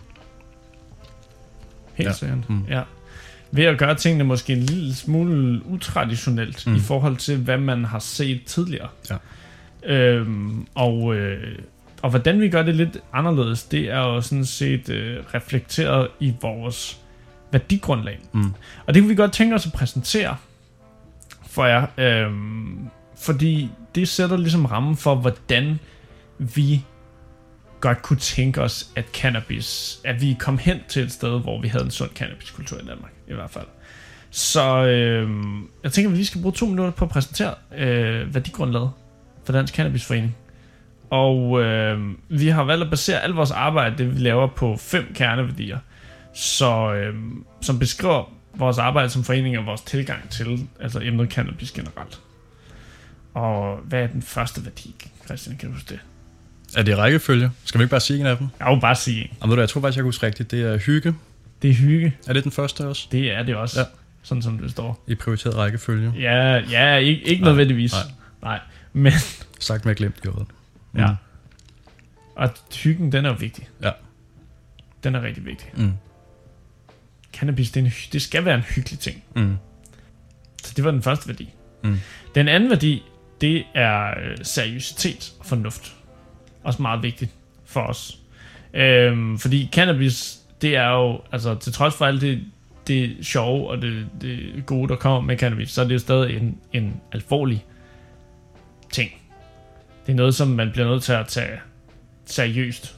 [SPEAKER 2] Helt sikkert. Ja. Ved at gøre tingene måske en lille smule utraditionelt i forhold til, hvad man har set tidligere. Ja. Og hvordan vi gør det lidt anderledes, det er jo sådan set reflekteret i vores værdigrundlag. Og det kunne vi godt tænke os at præsentere for jer, fordi det sætter ligesom rammen for, hvordan vi godt kunne tænke os, at vi kom hen til et sted, hvor vi havde en sund cannabiskultur i Danmark, i hvert fald. Så jeg tænker, at vi lige skal bruge 2 minutter på at præsentere værdigrundlaget for Dansk Cannabisforening. Og vi har valgt at basere alt vores arbejde, det vi laver, på 5 kerneværdier, som beskriver vores arbejde som forening og vores tilgang til altså emnet cannabis generelt. Og hvad er den første værdi, Christian, kan du huske det?
[SPEAKER 1] Er det rækkefølge? Skal vi ikke bare sige en af dem?
[SPEAKER 2] Jeg vil bare sige en.
[SPEAKER 1] Og jeg tror faktisk, jeg kan huske rigtigt. Det er hygge.
[SPEAKER 2] Det er hygge.
[SPEAKER 1] Er det den første også?
[SPEAKER 2] Det er det også, sådan som det står.
[SPEAKER 1] I prioriteret rækkefølge?
[SPEAKER 2] Ja, ikke nødvendigvis. Nej. Men
[SPEAKER 1] sagt med glemt i året.
[SPEAKER 2] Ja. Og hyggen, den er jo vigtig.
[SPEAKER 1] Ja.
[SPEAKER 2] Den er rigtig vigtig. Cannabis, det skal være en hyggelig ting. Så det var den første værdi. Den anden værdi, det er seriøsitet og fornuft. Også meget vigtigt for os. Fordi cannabis, det er jo, altså til trods for alt det sjove og det gode, der kommer med cannabis, så er det jo stadig en alvorlig ting. Det er noget, som man bliver nødt til at tage seriøst.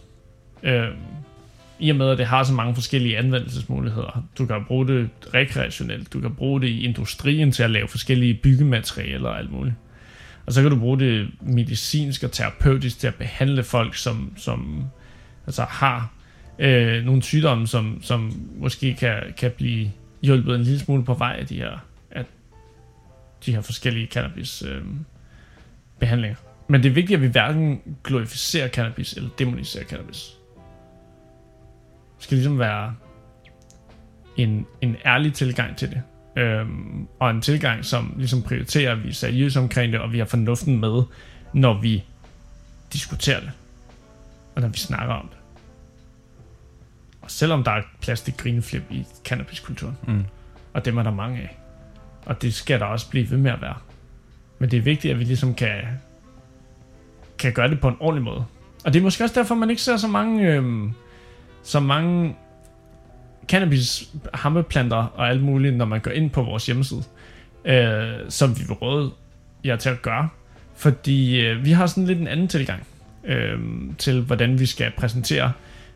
[SPEAKER 2] I og med, at det har så mange forskellige anvendelsesmuligheder. Du kan bruge det rekreationelt, du kan bruge det i industrien til at lave forskellige byggematerialer og alt muligt. Og så kan du bruge det medicinsk og terapeutisk til at behandle folk, som altså har nogle sygdomme, som måske kan blive hjulpet en lille smule på vej af de her forskellige cannabis behandlinger. Men det er vigtigt, at vi hverken glorificerer cannabis eller demoniserer cannabis. Det skal ligesom være en ærlig tilgang til det. Og en tilgang, som ligesom prioriterer, at vi er seriøse omkring det, og vi har fornuften med, når vi diskuterer det, og når vi snakker om det. Og selvom der er plads til grineflip i cannabiskulturen, og dem er der mange af, og det skal der også blive ved med at være. Men det er vigtigt, at vi ligesom kan gøre det på en ordentlig måde. Og det er måske også derfor, man ikke ser så mange cannabis, hammeplanter og alt muligt, når man går ind på vores hjemmeside, som vi vil råde jer til at gøre. Fordi vi har sådan lidt en anden tilgang til, hvordan vi skal præsentere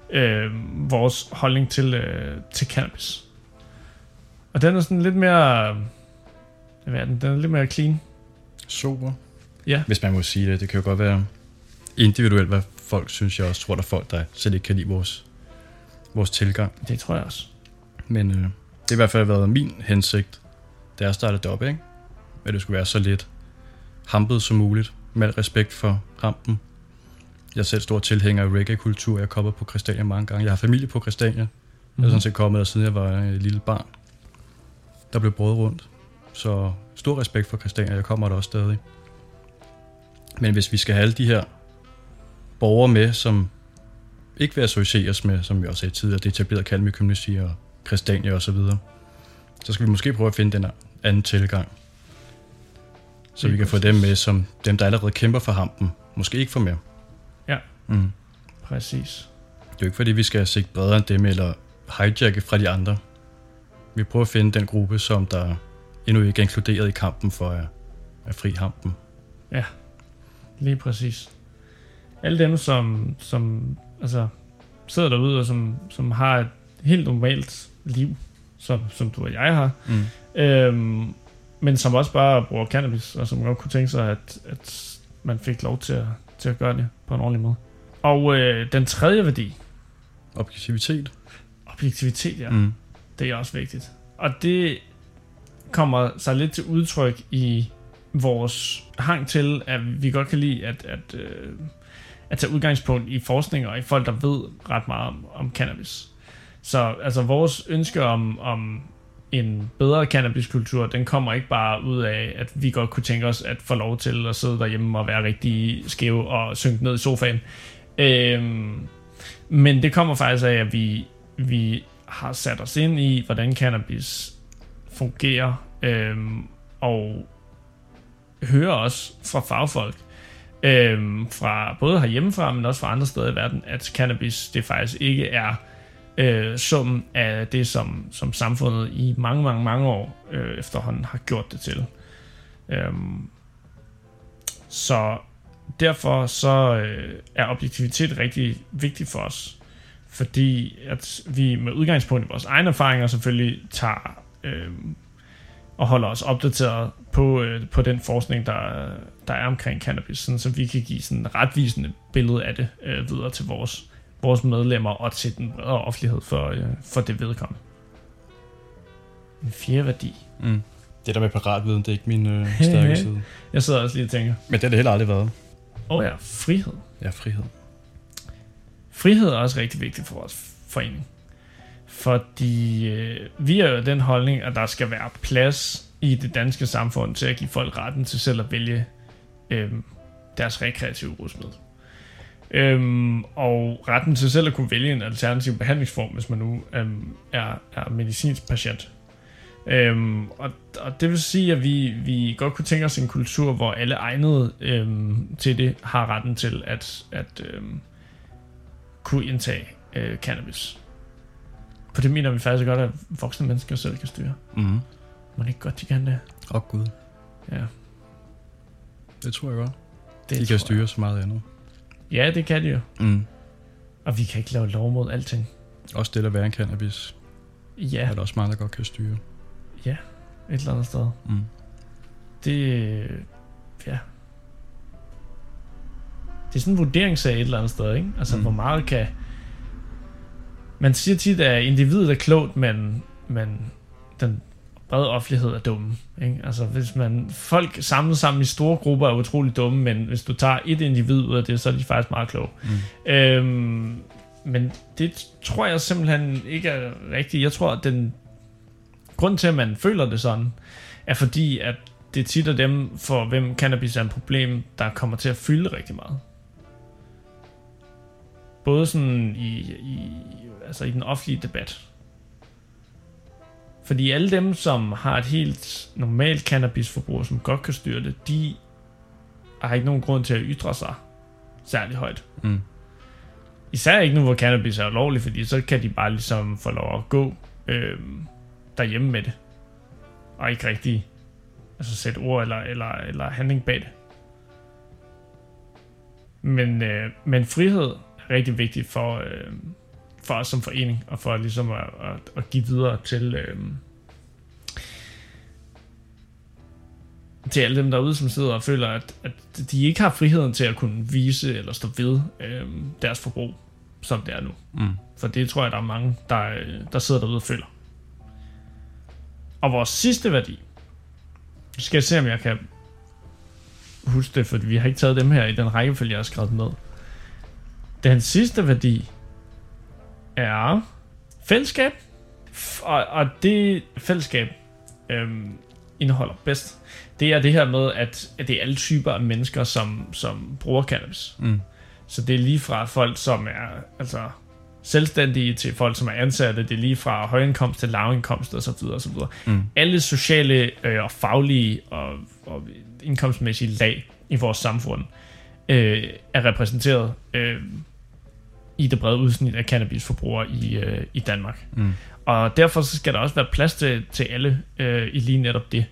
[SPEAKER 2] vores holdning til cannabis. Og den er sådan lidt mere, den er lidt mere clean.
[SPEAKER 1] Super.
[SPEAKER 2] Ja.
[SPEAKER 1] Hvis man må sige det. Det kan jo godt være individuelt, hvad folk synes. Jeg også tror, der er folk, der slet ikke kan lide vores tilgang.
[SPEAKER 2] Det tror jeg også.
[SPEAKER 1] Men det har i hvert fald været min hensigt, da jeg startede det op, ikke? At det skulle være så lidt hampet som muligt, med al respekt for rampen. Jeg er selv stor tilhænger af reggae-kultur. Jeg er kommet på Christiania mange gange. Jeg har familie på Christiania. Jeg er sådan set kommet der, siden jeg var et lille barn. Der blev brød rundt. Så stor respekt for Christiania. Jeg kommer der også stadig. Men hvis vi skal have alle de her borgere med, som ikke vil associeres med, som vi også sagde tidligere, det etablerede Kalmi Community og Christiania og så videre, så skal vi måske prøve at finde den anden tilgang. Så vi kan få dem med, som dem, der allerede kæmper for hampen, måske ikke får med.
[SPEAKER 2] Ja, præcis.
[SPEAKER 1] Det er jo ikke, fordi vi skal sigte bredere end dem, eller hijacke fra de andre. Vi prøver at finde den gruppe, som der endnu ikke er inkluderet i kampen for at fri hampen.
[SPEAKER 2] Ja, lige præcis. Alle dem, som altså, sidder derude, og som har et helt normalt liv, som du og jeg har, men som også bare bruger cannabis, og som godt kunne tænke sig, at man fik lov til at gøre det på en ordentlig måde. Og den tredje værdi.
[SPEAKER 1] Objektivitet.
[SPEAKER 2] Objektivitet, ja. Det er også vigtigt. Og det kommer sig lidt til udtryk i vores hang til, at vi godt kan lide at tage udgangspunkt i forskning og i folk, der ved ret meget om cannabis. Så altså vores ønske om en bedre cannabiskultur, den kommer ikke bare ud af, at vi godt kunne tænke os at få lov til at sidde derhjemme og være rigtig skæve og synke ned i sofaen. Men det kommer faktisk af, at vi har sat os ind i, hvordan cannabis fungerer, og hører også fra fagfolk, fra både herhjemmefra, men også fra andre steder i verden, at cannabis det faktisk ikke er summen af det, som samfundet i mange år efterhånden har gjort det til. Så derfor så er objektivitet rigtig vigtigt for os, fordi at vi med udgangspunkt i vores egne erfaringer selvfølgelig tager og holder os opdateret på den forskning, der er omkring cannabis, sådan, så vi kan give sådan et retvisende billede af det videre til vores medlemmer og til den bredere offentlighed for det vedkommende. En fjerde værdi.
[SPEAKER 1] Det der med paratviden, det er ikke min stærke side.
[SPEAKER 2] Jeg sidder også lige og tænker.
[SPEAKER 1] Men det har det heller aldrig været.
[SPEAKER 2] Ja, frihed.
[SPEAKER 1] Ja, frihed.
[SPEAKER 2] Frihed er også rigtig vigtigt for vores forening. Fordi vi er jo den holdning, at der skal være plads i det danske samfund til at give folk retten til selv at vælge deres rekreative rusmiddel. Og retten til selv at kunne vælge en alternativ behandlingsform, hvis man nu er medicinsk patient. Og det vil sige, at vi godt kunne tænke os en kultur, hvor alle egnede til det har retten til at kunne indtage cannabis. For det mener vi faktisk godt, at voksne mennesker selv kan styre. Men ikke godt, de kan det.
[SPEAKER 1] Gud.
[SPEAKER 2] Ja.
[SPEAKER 1] Det tror jeg godt. De kan styre så meget andet.
[SPEAKER 2] Ja, det kan de jo. Og vi kan ikke lave lov mod alting.
[SPEAKER 1] Også det, der være en cannabis.
[SPEAKER 2] Ja.
[SPEAKER 1] Er der også meget, der godt kan styre.
[SPEAKER 2] Ja, et eller andet sted. Det... Ja. Det er sådan en vurderingssag et eller andet sted, ikke? Altså, hvor meget kan... Man siger tit, at individet er klogt, men den brede offentlighed er dumme, ikke? Altså, hvis folk samlet sammen i store grupper er utrolig dumme, men hvis du tager et individ ud af det, så er de faktisk meget kloge. Men det tror jeg simpelthen ikke er rigtigt. Jeg tror, at grund til, at man føler det sådan, er fordi, at det tit er dem, for hvem cannabis er et problem, der kommer til at fylde rigtig meget. Både sådan i den offentlige debat. Fordi alle dem, som har et helt normalt cannabisforbrug, som godt kan styre det, de har ikke nogen grund til at ytre sig særlig højt. Især ikke nu, hvor cannabis er ulovligt, fordi så kan de bare ligesom få lov at gå derhjemme med det. Og ikke rigtig sætte ord eller handling bag det. Men frihed er rigtig vigtigt for os som forening, og for ligesom at give videre til alle dem derude, som sidder og føler, at de ikke har friheden til at kunne vise eller stå ved deres forbrug, som det er nu. For det tror jeg, der er mange, der sidder derude og føler. Og vores sidste værdi, skal jeg se, om jeg kan huske det, for vi har ikke taget dem her i den rækkefølge, jeg har skrevet med. Den sidste værdi er fællesskab, og det fællesskab indeholder bedst. Det er det her med, at det er alle typer af mennesker, som bruger cannabis. Så det er lige fra folk, som er selvstændige, til folk, som er ansatte. Det er lige fra højindkomst til lavindkomst og så videre og så videre. Alle sociale og faglige og indkomstmæssige lag i vores samfund er repræsenteret i det brede udsnit af cannabisforbrugere i Danmark. Og derfor så skal der også være plads til alle i lige netop det.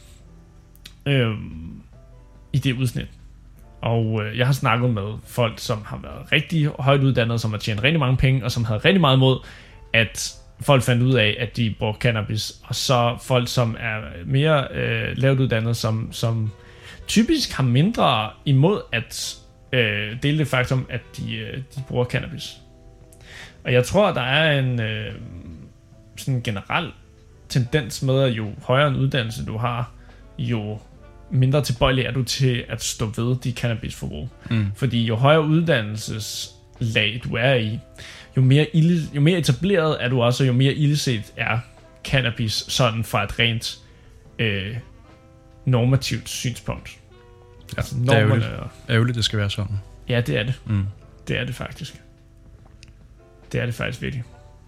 [SPEAKER 2] I det udsnit. Og jeg har snakket med folk, som har været rigtig højt uddannede, som har tjent rigtig mange penge, og som havde rigtig meget imod, at folk fandt ud af, at de brugte cannabis. Og så folk, som er mere lavt uddannede, som typisk har mindre imod, at dele det faktum, at de bruger cannabis. Og jeg tror, der er en sådan generel tendens med, at jo højere en uddannelse du har, jo mindre tilbøjelig er du til at stå ved de cannabisforbrug. Fordi jo højere uddannelseslag du er i, jo mere etableret er du også, jo mere illeset er cannabis sådan fra et rent normativt synspunkt.
[SPEAKER 1] Ja, altså, det er ærgerligt, det skal være sådan.
[SPEAKER 2] Ja, det er det. Det er det faktisk. Det er det faktisk virkelig.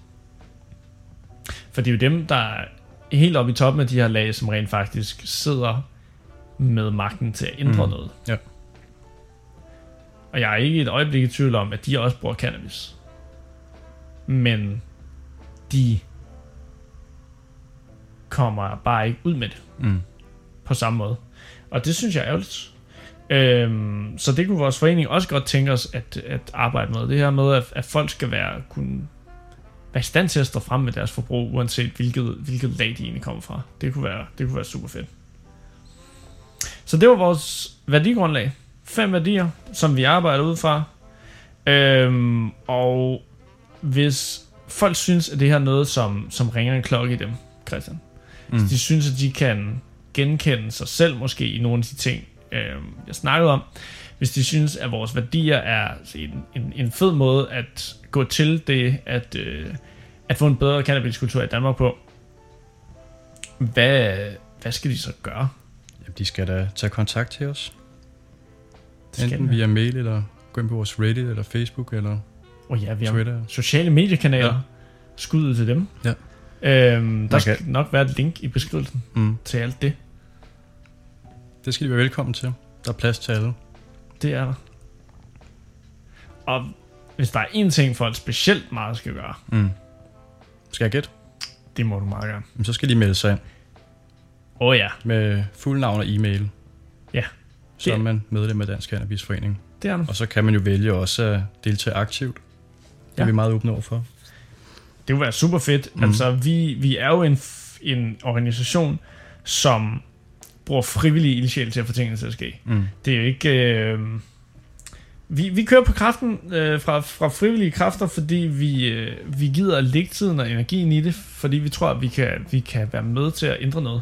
[SPEAKER 2] For det er jo dem, der er helt oppe i toppen af de her lag, som rent faktisk sidder med magten til at ændre noget.
[SPEAKER 1] Ja.
[SPEAKER 2] Og jeg er ikke et øjeblik i tvivl om, at de også bruger cannabis. Men de kommer bare ikke ud med det. På samme måde. Og det synes jeg er ærgerligt. Så det kunne vores forening også godt tænke os at arbejde med. Det her med, at folk skal kunne være i stand til at stå frem med deres forbrug, uanset hvilket lag de egentlig kommer fra. Det kunne være super fedt. Så det var vores værdigrundlag. 5 værdier, som vi arbejder ud fra. Og hvis folk synes, at det her er noget, som ringer en klokke i dem, Christian. Hvis de synes, at de kan genkende sig selv måske i nogle af de ting, jeg snakkede om. Hvis de synes, at vores værdier er en fed måde at gå til det, at få en bedre cannabiskultur i Danmark på, hvad skal de så gøre?
[SPEAKER 1] Jamen, de skal da tage kontakt til os. Enten via mail, eller gå ind på vores Reddit, eller Facebook, eller
[SPEAKER 2] ja, vi har
[SPEAKER 1] Twitter.
[SPEAKER 2] Sociale mediekanaler. Ja. Skud ud til dem.
[SPEAKER 1] Ja.
[SPEAKER 2] Der skal nok være et link i beskrivelsen til alt det.
[SPEAKER 1] Det skal de være velkommen til. Der er plads til alle.
[SPEAKER 2] Det er der. Og hvis der er en ting, folk specielt meget skal gøre.
[SPEAKER 1] Skal jeg gætte?
[SPEAKER 2] Det må du meget gerne.
[SPEAKER 1] Så skal de melde sig ind.
[SPEAKER 2] Ja.
[SPEAKER 1] Med fuld navn og e-mail.
[SPEAKER 2] Ja.
[SPEAKER 1] Så er man medlem af Dansk Cannabisforening.
[SPEAKER 2] Det er der.
[SPEAKER 1] Og så kan man jo vælge også at deltage aktivt. Det er vi meget åbne over for.
[SPEAKER 2] Det vil være super fedt. Altså, vi er jo en organisation, som bruger frivillige ildsjæle til at få tingene til at ske. Det er jo ikke... Vi kører på kraften fra frivillige kræfter, fordi vi gider at lægge tiden og energien i det, fordi vi tror, at vi kan være med til at ændre noget.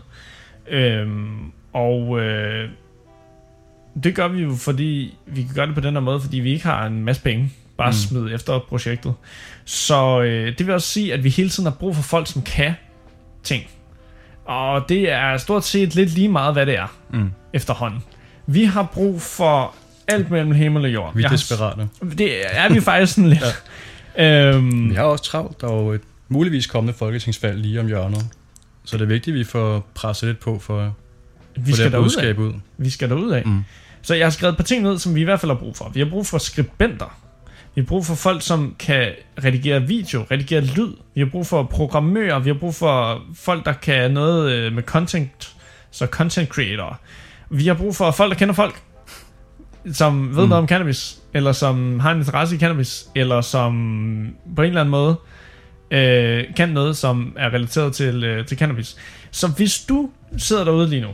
[SPEAKER 2] Det gør vi jo, fordi vi kan gøre det på den her måde, fordi vi ikke har en masse penge bare smide efter projektet. Så det vil også sige, at vi hele tiden har brug for folk, som kan ting. Og det er stort set lidt lige meget, hvad det er efterhånden. Vi har brug for alt mellem himmel og jord.
[SPEAKER 1] Vi er desperate.
[SPEAKER 2] Det er vi faktisk sådan lidt.
[SPEAKER 1] Vi har også travlt, og et muligvis kommende folketingsvalg lige om hjørnet. Så det er vigtigt, at vi får presset lidt på for det budskab ud.
[SPEAKER 2] Vi skal derud af. Så jeg har skrevet et par ting ned, som vi i hvert fald har brug for. Vi har brug for skribenter. Vi har brug for folk, som kan redigere video, redigere lyd. Vi har brug for programmører. Vi har brug for folk, der kan noget med content. Så content creator. Vi har brug for folk, der kender folk, som ved noget om cannabis, eller som har en interesse i cannabis, eller som på en eller anden måde kan noget, som er relateret til cannabis. Så hvis du sidder derude lige nu,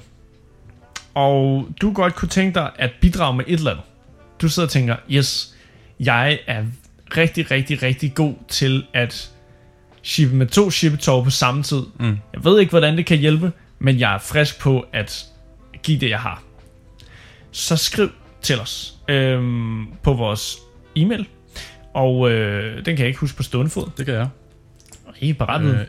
[SPEAKER 2] og du godt kunne tænke dig at bidrage med et eller andet, du sidder og tænker, yes, jeg er rigtig, rigtig, rigtig god til at shippe med 2 shippetår på samme tid. Jeg ved ikke, hvordan det kan hjælpe, men jeg er frisk på at give det, jeg har. Så skriv til os på vores e-mail, og den kan jeg ikke huske på stående fod.
[SPEAKER 1] Det kan jeg.
[SPEAKER 2] Ikke parat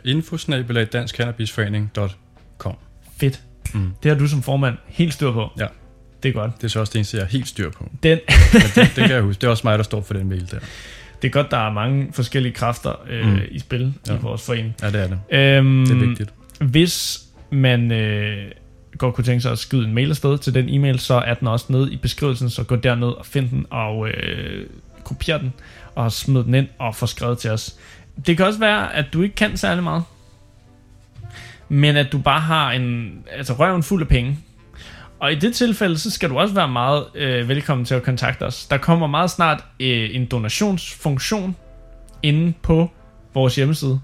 [SPEAKER 1] info@dansccannabisforening.com.
[SPEAKER 2] Fedt. Det har du som formand helt styr på.
[SPEAKER 1] Ja.
[SPEAKER 2] Det er godt.
[SPEAKER 1] Det er så også det eneste, jeg har helt styr på.
[SPEAKER 2] Det
[SPEAKER 1] kan jeg huske. Det er også mig, der står for den mail der.
[SPEAKER 2] Det er godt, der er mange forskellige kræfter i spil i vores forening.
[SPEAKER 1] Ja, det er det. Det er vigtigt.
[SPEAKER 2] Hvis man godt kunne tænke sig at skyde en mail afsted til den e-mail, så er den også nede i beskrivelsen, så gå derned og find den og kopier den og smid den ind og få skrevet til os. Det kan også være, at du ikke kan særlig meget, men at du bare har røven fuld af penge. Og i det tilfælde, så skal du også være meget velkommen til at kontakte os. Der kommer meget snart en donationsfunktion inde på vores hjemmeside.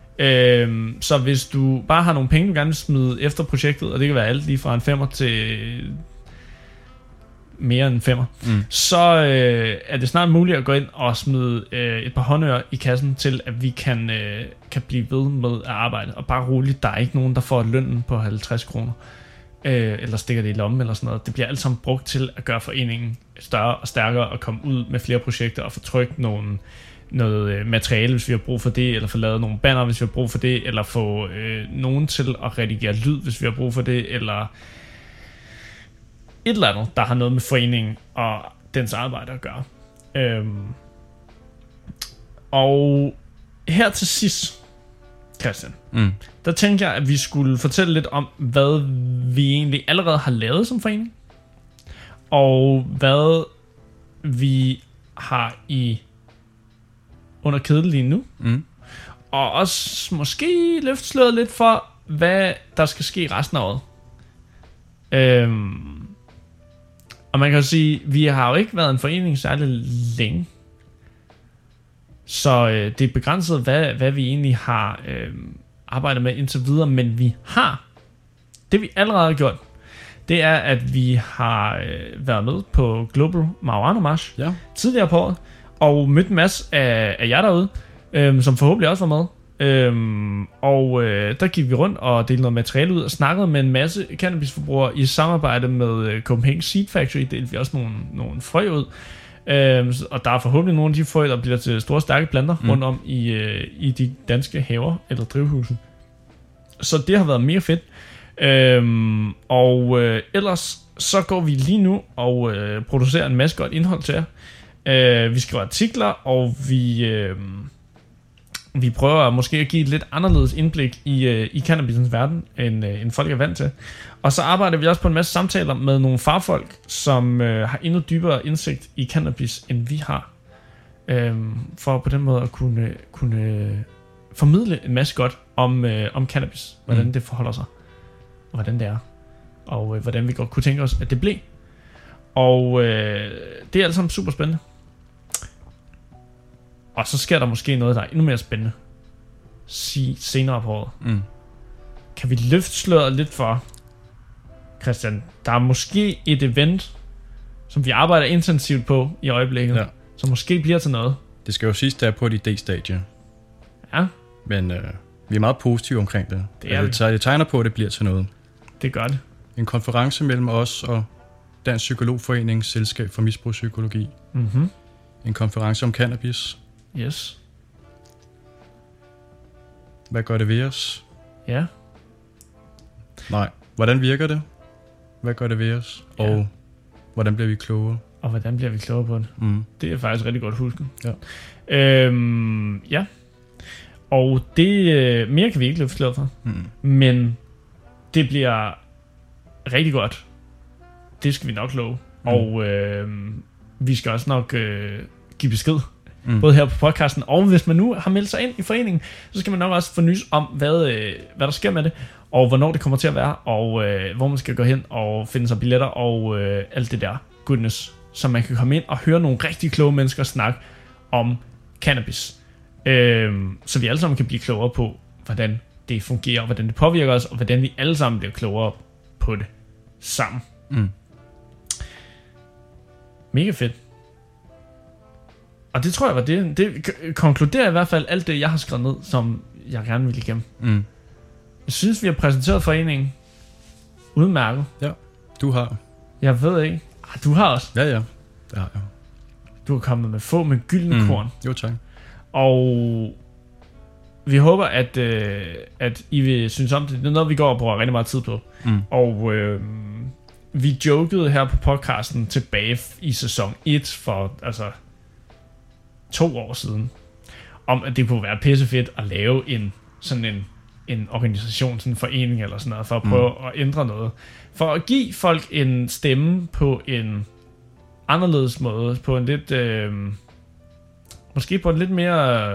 [SPEAKER 2] Så hvis du bare har nogle penge, du gerne vil smide efter projektet, og det kan være alt lige fra en 5'er til mere end 5'er, så er det snart muligt at gå ind og smide et par håndører i kassen til, at vi kan blive ved med at arbejde. Og bare roligt, der er ikke nogen, der får lønnen på 50 kroner, eller stikker det i lommen eller sådan noget. Det bliver alt sammen brugt til at gøre foreningen større og stærkere, og komme ud med flere projekter og få trykt noget materiale, hvis vi har brug for det, eller få lavet nogle banner, hvis vi har brug for det, eller få nogen til at redigere lyd, hvis vi har brug for det, eller et eller andet, der har noget med foreningen og dens arbejde at gøre. Og her til sidst, Christian, der tænker jeg, at vi skulle fortælle lidt om, hvad vi egentlig allerede har lavet som forening, og hvad vi har under kedel lige nu, og også måske løfte sløret lidt for, hvad der skal ske resten af året. Og man kan jo sige, vi har jo ikke været en forening særlig længe, så det er begrænset, hvad vi egentlig har arbejdet med indtil videre, men vi har, det vi allerede har gjort, det er, at vi har været med på Global Marijuana March tidligere på året, og mødt en masse af jer derude, som forhåbentlig også var med. Der gik vi rundt og delte noget materiale ud og snakkede med en masse cannabisforbrugere i samarbejde med Copenhagen Seed Factory. Delte vi også nogle frø ud, og der er forhåbentlig nogle af de frø, der bliver til store stærke planter rundt om i de danske haver eller drivhuse. Så det har været mega fedt. Ellers så går vi lige nu og producerer en masse godt indhold til jer. Vi skriver artikler, og vi prøver måske at give et lidt anderledes indblik i cannabisens verden, end folk er vant til. Og så arbejder vi også på en masse samtaler med nogle fagfolk, som har endnu dybere indsigt i cannabis, end vi har. For på den måde at kunne formidle en masse godt om cannabis. Hvordan det forholder sig, og hvordan det er, og hvordan vi godt kunne tænke os, at det blev. Og det er alt sammen super spændende. Og så sker der måske noget, der er endnu mere spændende senere på året. Kan vi løfte sløret lidt for, Christian? Der er måske et event, som vi arbejder intensivt på i øjeblikket, som måske bliver til noget.
[SPEAKER 1] Det skal jo sidst der på et idé-stadie.
[SPEAKER 2] Ja.
[SPEAKER 1] Men vi er meget positive omkring det. Det tegner på, at det bliver til noget.
[SPEAKER 2] Det gør det.
[SPEAKER 1] En konference mellem os og Dansk Psykologforening, Selskab for Misbrugspsykologi. En konference om cannabis.
[SPEAKER 2] Yes.
[SPEAKER 1] Hvad gør det ved os?
[SPEAKER 2] Ja.
[SPEAKER 1] Nej. Hvordan virker det? Hvad gør det ved os? Ja. Og hvordan bliver vi klogere?
[SPEAKER 2] Og hvordan bliver vi klogere på det? Det er faktisk rigtig godt husket.
[SPEAKER 1] Ja.
[SPEAKER 2] Ja. Og det mere kan vi ikke løfte sløret for. Men det bliver rigtig godt. Det skal vi nok love. Og vi skal også nok give besked. Både her på podcasten, og hvis man nu har meldt sig ind i foreningen, så skal man nok også få nys om, hvad der sker med det, og hvornår det kommer til at være, og hvor man skal gå hen og finde sig billetter, og alt det der goodness, så man kan komme ind og høre nogle rigtig kloge mennesker snakke om cannabis. Så vi alle sammen kan blive klogere på, hvordan det fungerer, hvordan det påvirker os, og hvordan vi alle sammen bliver klogere på det sammen. Mega fedt. Og det tror jeg var det. Det konkluderer i hvert fald alt det, jeg har skrevet ned, som jeg gerne vil igennem. Jeg synes, vi har præsenteret foreningen udmærket.
[SPEAKER 1] Ja, du har.
[SPEAKER 2] Jeg ved ikke. Du har også.
[SPEAKER 1] Ja, det har jeg.
[SPEAKER 2] Du har kommet med få med gyldne korn.
[SPEAKER 1] Jo, tak.
[SPEAKER 2] Og vi håber, at I vil synes om det. Det er noget, vi går og bruger rigtig meget tid på. Og vi jokede her på podcasten tilbage i sæson 1 for 2 år siden, om at det kunne være pissefedt at lave en organisation, sådan en forening eller sådan noget, for at prøve at ændre noget. For at give folk en stemme på en anderledes måde, på en lidt, måske på en lidt mere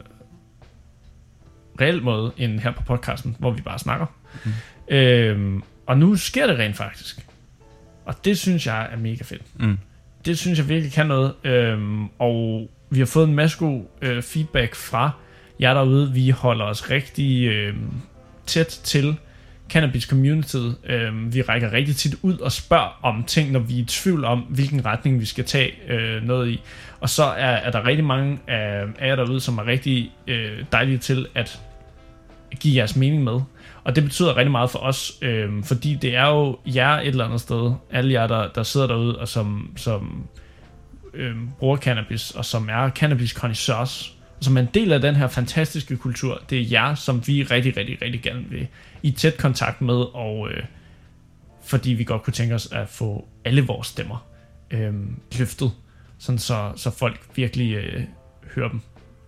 [SPEAKER 2] reel måde, end her på podcasten, hvor vi bare snakker. Og nu sker det rent faktisk. Og det synes jeg er mega fedt. Det synes jeg virkelig kan noget. Og vi har fået en masse god feedback fra jer derude. Vi holder os rigtig tæt til cannabis-communityet. Vi rækker rigtig tit ud og spørger om ting, når vi er i tvivl om, hvilken retning vi skal tage noget i. Og så er der rigtig mange af jer derude, som er rigtig dejlige til at give jeres mening med. Og det betyder rigtig meget for os, fordi det er jo jer et eller andet sted, alle jer, der sidder derude, og som bruger cannabis, og som er cannabis-connoisseurs, som er en del af den her fantastiske kultur. Det er jer, som vi rigtig, rigtig, rigtig gerne vil i tæt kontakt med, og fordi vi godt kunne tænke os at få alle vores stemmer løftet, sådan så folk virkelig hører dem.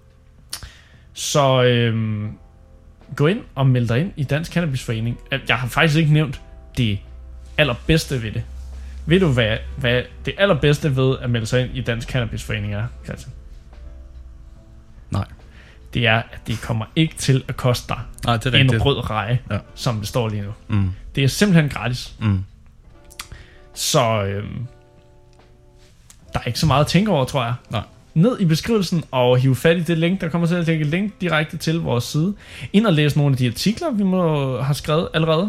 [SPEAKER 2] Så gå ind og meld dig ind i Dansk Cannabisforening. Jeg har faktisk ikke nævnt det allerbedste ved det. Ved du, hvad det allerbedste ved at melde sig ind i Dansk Cannabisforening er, Christian?
[SPEAKER 1] Nej.
[SPEAKER 2] Det er, at det kommer ikke til at koste dig en rød reje, som det står lige nu.
[SPEAKER 1] Mm.
[SPEAKER 2] Det er simpelthen gratis.
[SPEAKER 1] Mm.
[SPEAKER 2] Så der er ikke så meget at tænke over, tror jeg.
[SPEAKER 1] Nej.
[SPEAKER 2] Ned i beskrivelsen og hive fat i det link. Der kommer til at lægge et link direkte til vores side. Ind og læse nogle af de artikler, vi må have skrevet allerede.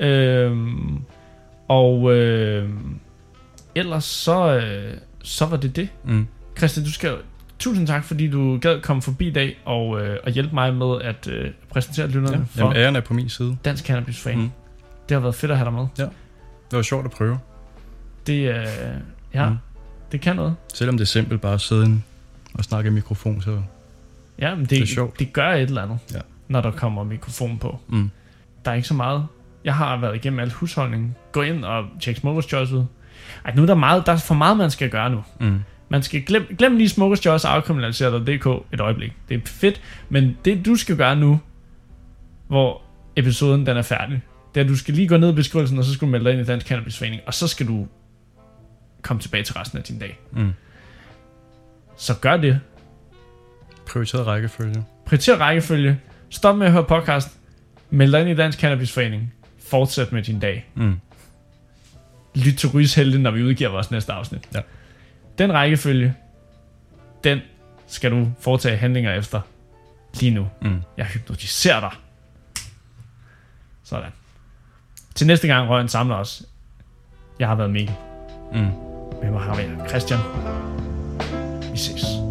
[SPEAKER 2] Ellers så var det.
[SPEAKER 1] Mm.
[SPEAKER 2] Christian, tusind tak, fordi du gad komme forbi i dag og hjælpe mig med at præsentere lytterne for
[SPEAKER 1] Jamen, æren er på min side.
[SPEAKER 2] Dansk Cannabisforening. Mm. Det har været fedt at have dig med.
[SPEAKER 1] Ja, det var sjovt at prøve.
[SPEAKER 2] Det det kan noget.
[SPEAKER 1] Selvom det er simpelt bare at sidde og snakke i mikrofon, så
[SPEAKER 2] ja, men
[SPEAKER 1] det er sjovt.
[SPEAKER 2] Det gør et eller andet,
[SPEAKER 1] ja,
[SPEAKER 2] når der kommer mikrofon på.
[SPEAKER 1] Mm.
[SPEAKER 2] Der er ikke så meget. Jeg har været igennem alt husholdning. Gå ind og tjek Smokers Choice ud. Nu er der er for meget, man skal gøre nu.
[SPEAKER 1] Mm.
[SPEAKER 2] Man skal glem lige Smokers Choice og afkriminalisere.dk et øjeblik. Det er fedt, men det du skal gøre nu, hvor episoden den er færdig, det er, at du skal lige gå ned i beskrivelsen, og så skal du melde dig ind i Dansk Cannabisforening, og så skal du komme tilbage til resten af din dag.
[SPEAKER 1] Mm.
[SPEAKER 2] Så gør det.
[SPEAKER 1] Prioriteret rækkefølge.
[SPEAKER 2] Prioriter rækkefølge. Stop med at høre podcast. Meld dig ind i Dansk Cannabisforening. Fortsæt med din dag.
[SPEAKER 1] Mm.
[SPEAKER 2] Lyt til Ryshelte, når vi udgiver vores næste afsnit.
[SPEAKER 1] Ja.
[SPEAKER 2] Den rækkefølge, den skal du foretage handlinger efter lige nu.
[SPEAKER 1] Mm.
[SPEAKER 2] Jeg hypnotiserer dig. Sådan. Til næste gang Røgen samler os. Jeg har været Mikkel.
[SPEAKER 1] Mm.
[SPEAKER 2] Med mig har vi Christian. Vi ses.